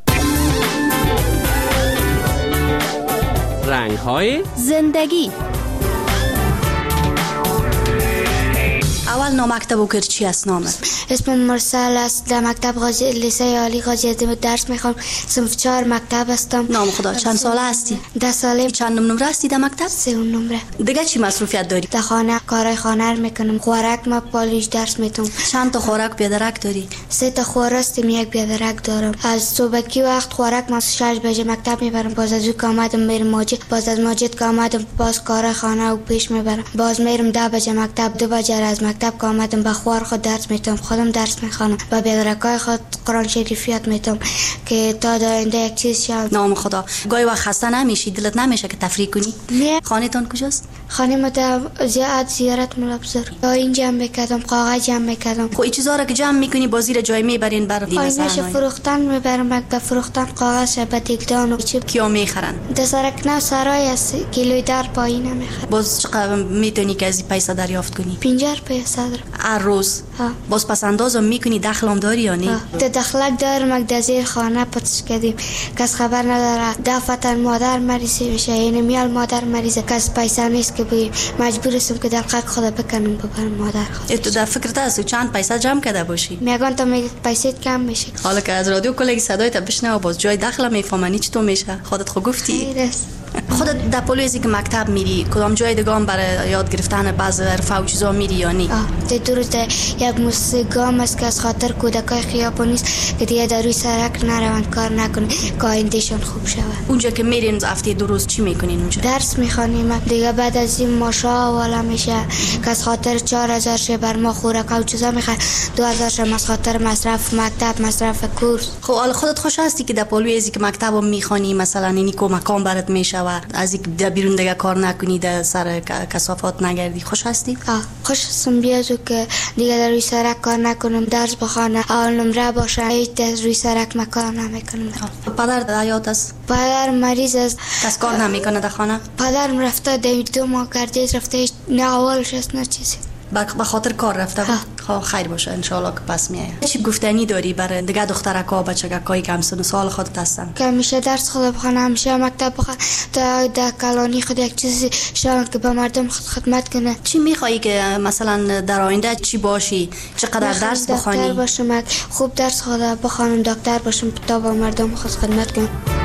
رنگ‌های زندگی. اول نامکتب کرد چی است نامت؟ اسمم مرسل است. در مکتب غازی لیسه عالی غازی اعظم درس میخوام. صنف چهار مکتب هستم. نام خدا چند ساله هستی؟ ده ساله. چند نمره هستی در مکتب؟ سه نمره. دیگه چی مصروفیت داری؟ در خانه کارهای خانه رو میکنم. خوراک ما پالیش درس میتونم. چند تا خوراک بیادرک داری؟ سه تا خوراک هستم، یک بیادرک دارم. از صبحکی وقت خوراک ما شش بجه مکتب میبرم. باز از او که آمدم میرم ماجد. باز از ماجد که آمدم باز کارهای خانه و پیش میبرم. باز میرم ده بجه مکتب. دو بجه از مکتب که آمدم با خوار خود درس میتونم. خودم درس میخوانم. با بیادرکای خود قرآن شریفیات میتونم که تا داینده یک چیز شد. نام خدا. گاهی وقت خسته نمیشی؟ دلت نمیشه که تفریح کنی؟ نه. خانه تون کجاست؟ خانه ما در زیاد زیارت ملابزار. تا این جمع میکردم، کاغذ جمع میکردم. خب این چیزا رو که جمع میکنی با زیر جای میبرین برای مثلا فروختن میبرم. مکتب فروختن کاغذ بتیکدان و چی کیا میخرن؟ دسرک نه سرای است کیلوی در پایین میخرن. باز چقدر میتونی که از این پیسه دریافت کنی؟ پنجاه پیسه. درصد. هر روز باز پس اندازم میکنی؟ دخلم داری یا نه؟ دخلک دارم. اگه در زیر خانه پتش کردیم کس خبر نداره. دفتر مادر مریضی میشه، یعنی میال مادر مریضه، کس پیسه نیست که بگیر، مجبور هستم که دلقک خود بکنم ببرم مادر خود. تو در فکرت هستی چند پیسه جمع کرده باشی؟ میگن تا میگه پیسه کم میشه. حالا که از رادیو کلگی صدای تا بشنوه باز جای دخل میفهمنی چطور میشه؟ خودت خود گفتی. خودت در پلوی که مکتب میری کدام جای دیگه هم برای یاد گرفتن بعض حرفا و چیزا میری یا نه؟ آه درسته. یک موسیقی است که از خاطر کودکای خیابانی است که دیگه در روی سرک نروند، کار نکنه که آیندهشون خوب شود. اونجا که میرین هفته دو روز چی میکنین اونجا؟ درس میخوانیم. دیگه بعد از این ماشا والا میشه که از خاطر چهار هزار شه بر ما خوراک و چیزا میخواد، دو هزار شه از خاطر مصرف مکتب، مصرف کورس. خب حالا خودت خوش هستی که در پلوی از که مکتب میخوانی مثلا اینی کمکام برات میشه و از یک در بیرون دیگه کار نکنی، در سر کثافات نگردی؟ خوش هستی؟ آه خوش هستم. بیازو که دیگه در روی سرک کار نکنم، درس بخوانم، اول نمره باشه، هیچ در روی سرک مکار نمیکنم. پدر در حیات است؟ پدر مریض است. کس کار نمیکنه در خانه؟ پدرم رفته دو ماه گردید رفته، نه اولش است نه چیزی. به خاطر کار رفته بود. خب خیر باشه ان شاء الله که پس میای. چی گفتنی داری برای دیگه دخترکا بچگکای کم سن و سال خودت هستن که همیشه درس خود بخونم، همیشه مکتب بخونم تا در کلانی خود یک چیزی شان که به مردم خود خدمت کنه. چی میخوایی که مثلا در آینده چی باشی؟ چقدر درس بخونی؟ دکتر باشم، خوب درس خود بخونم، دکتر باشم تا به مردم خود خدمت کنم.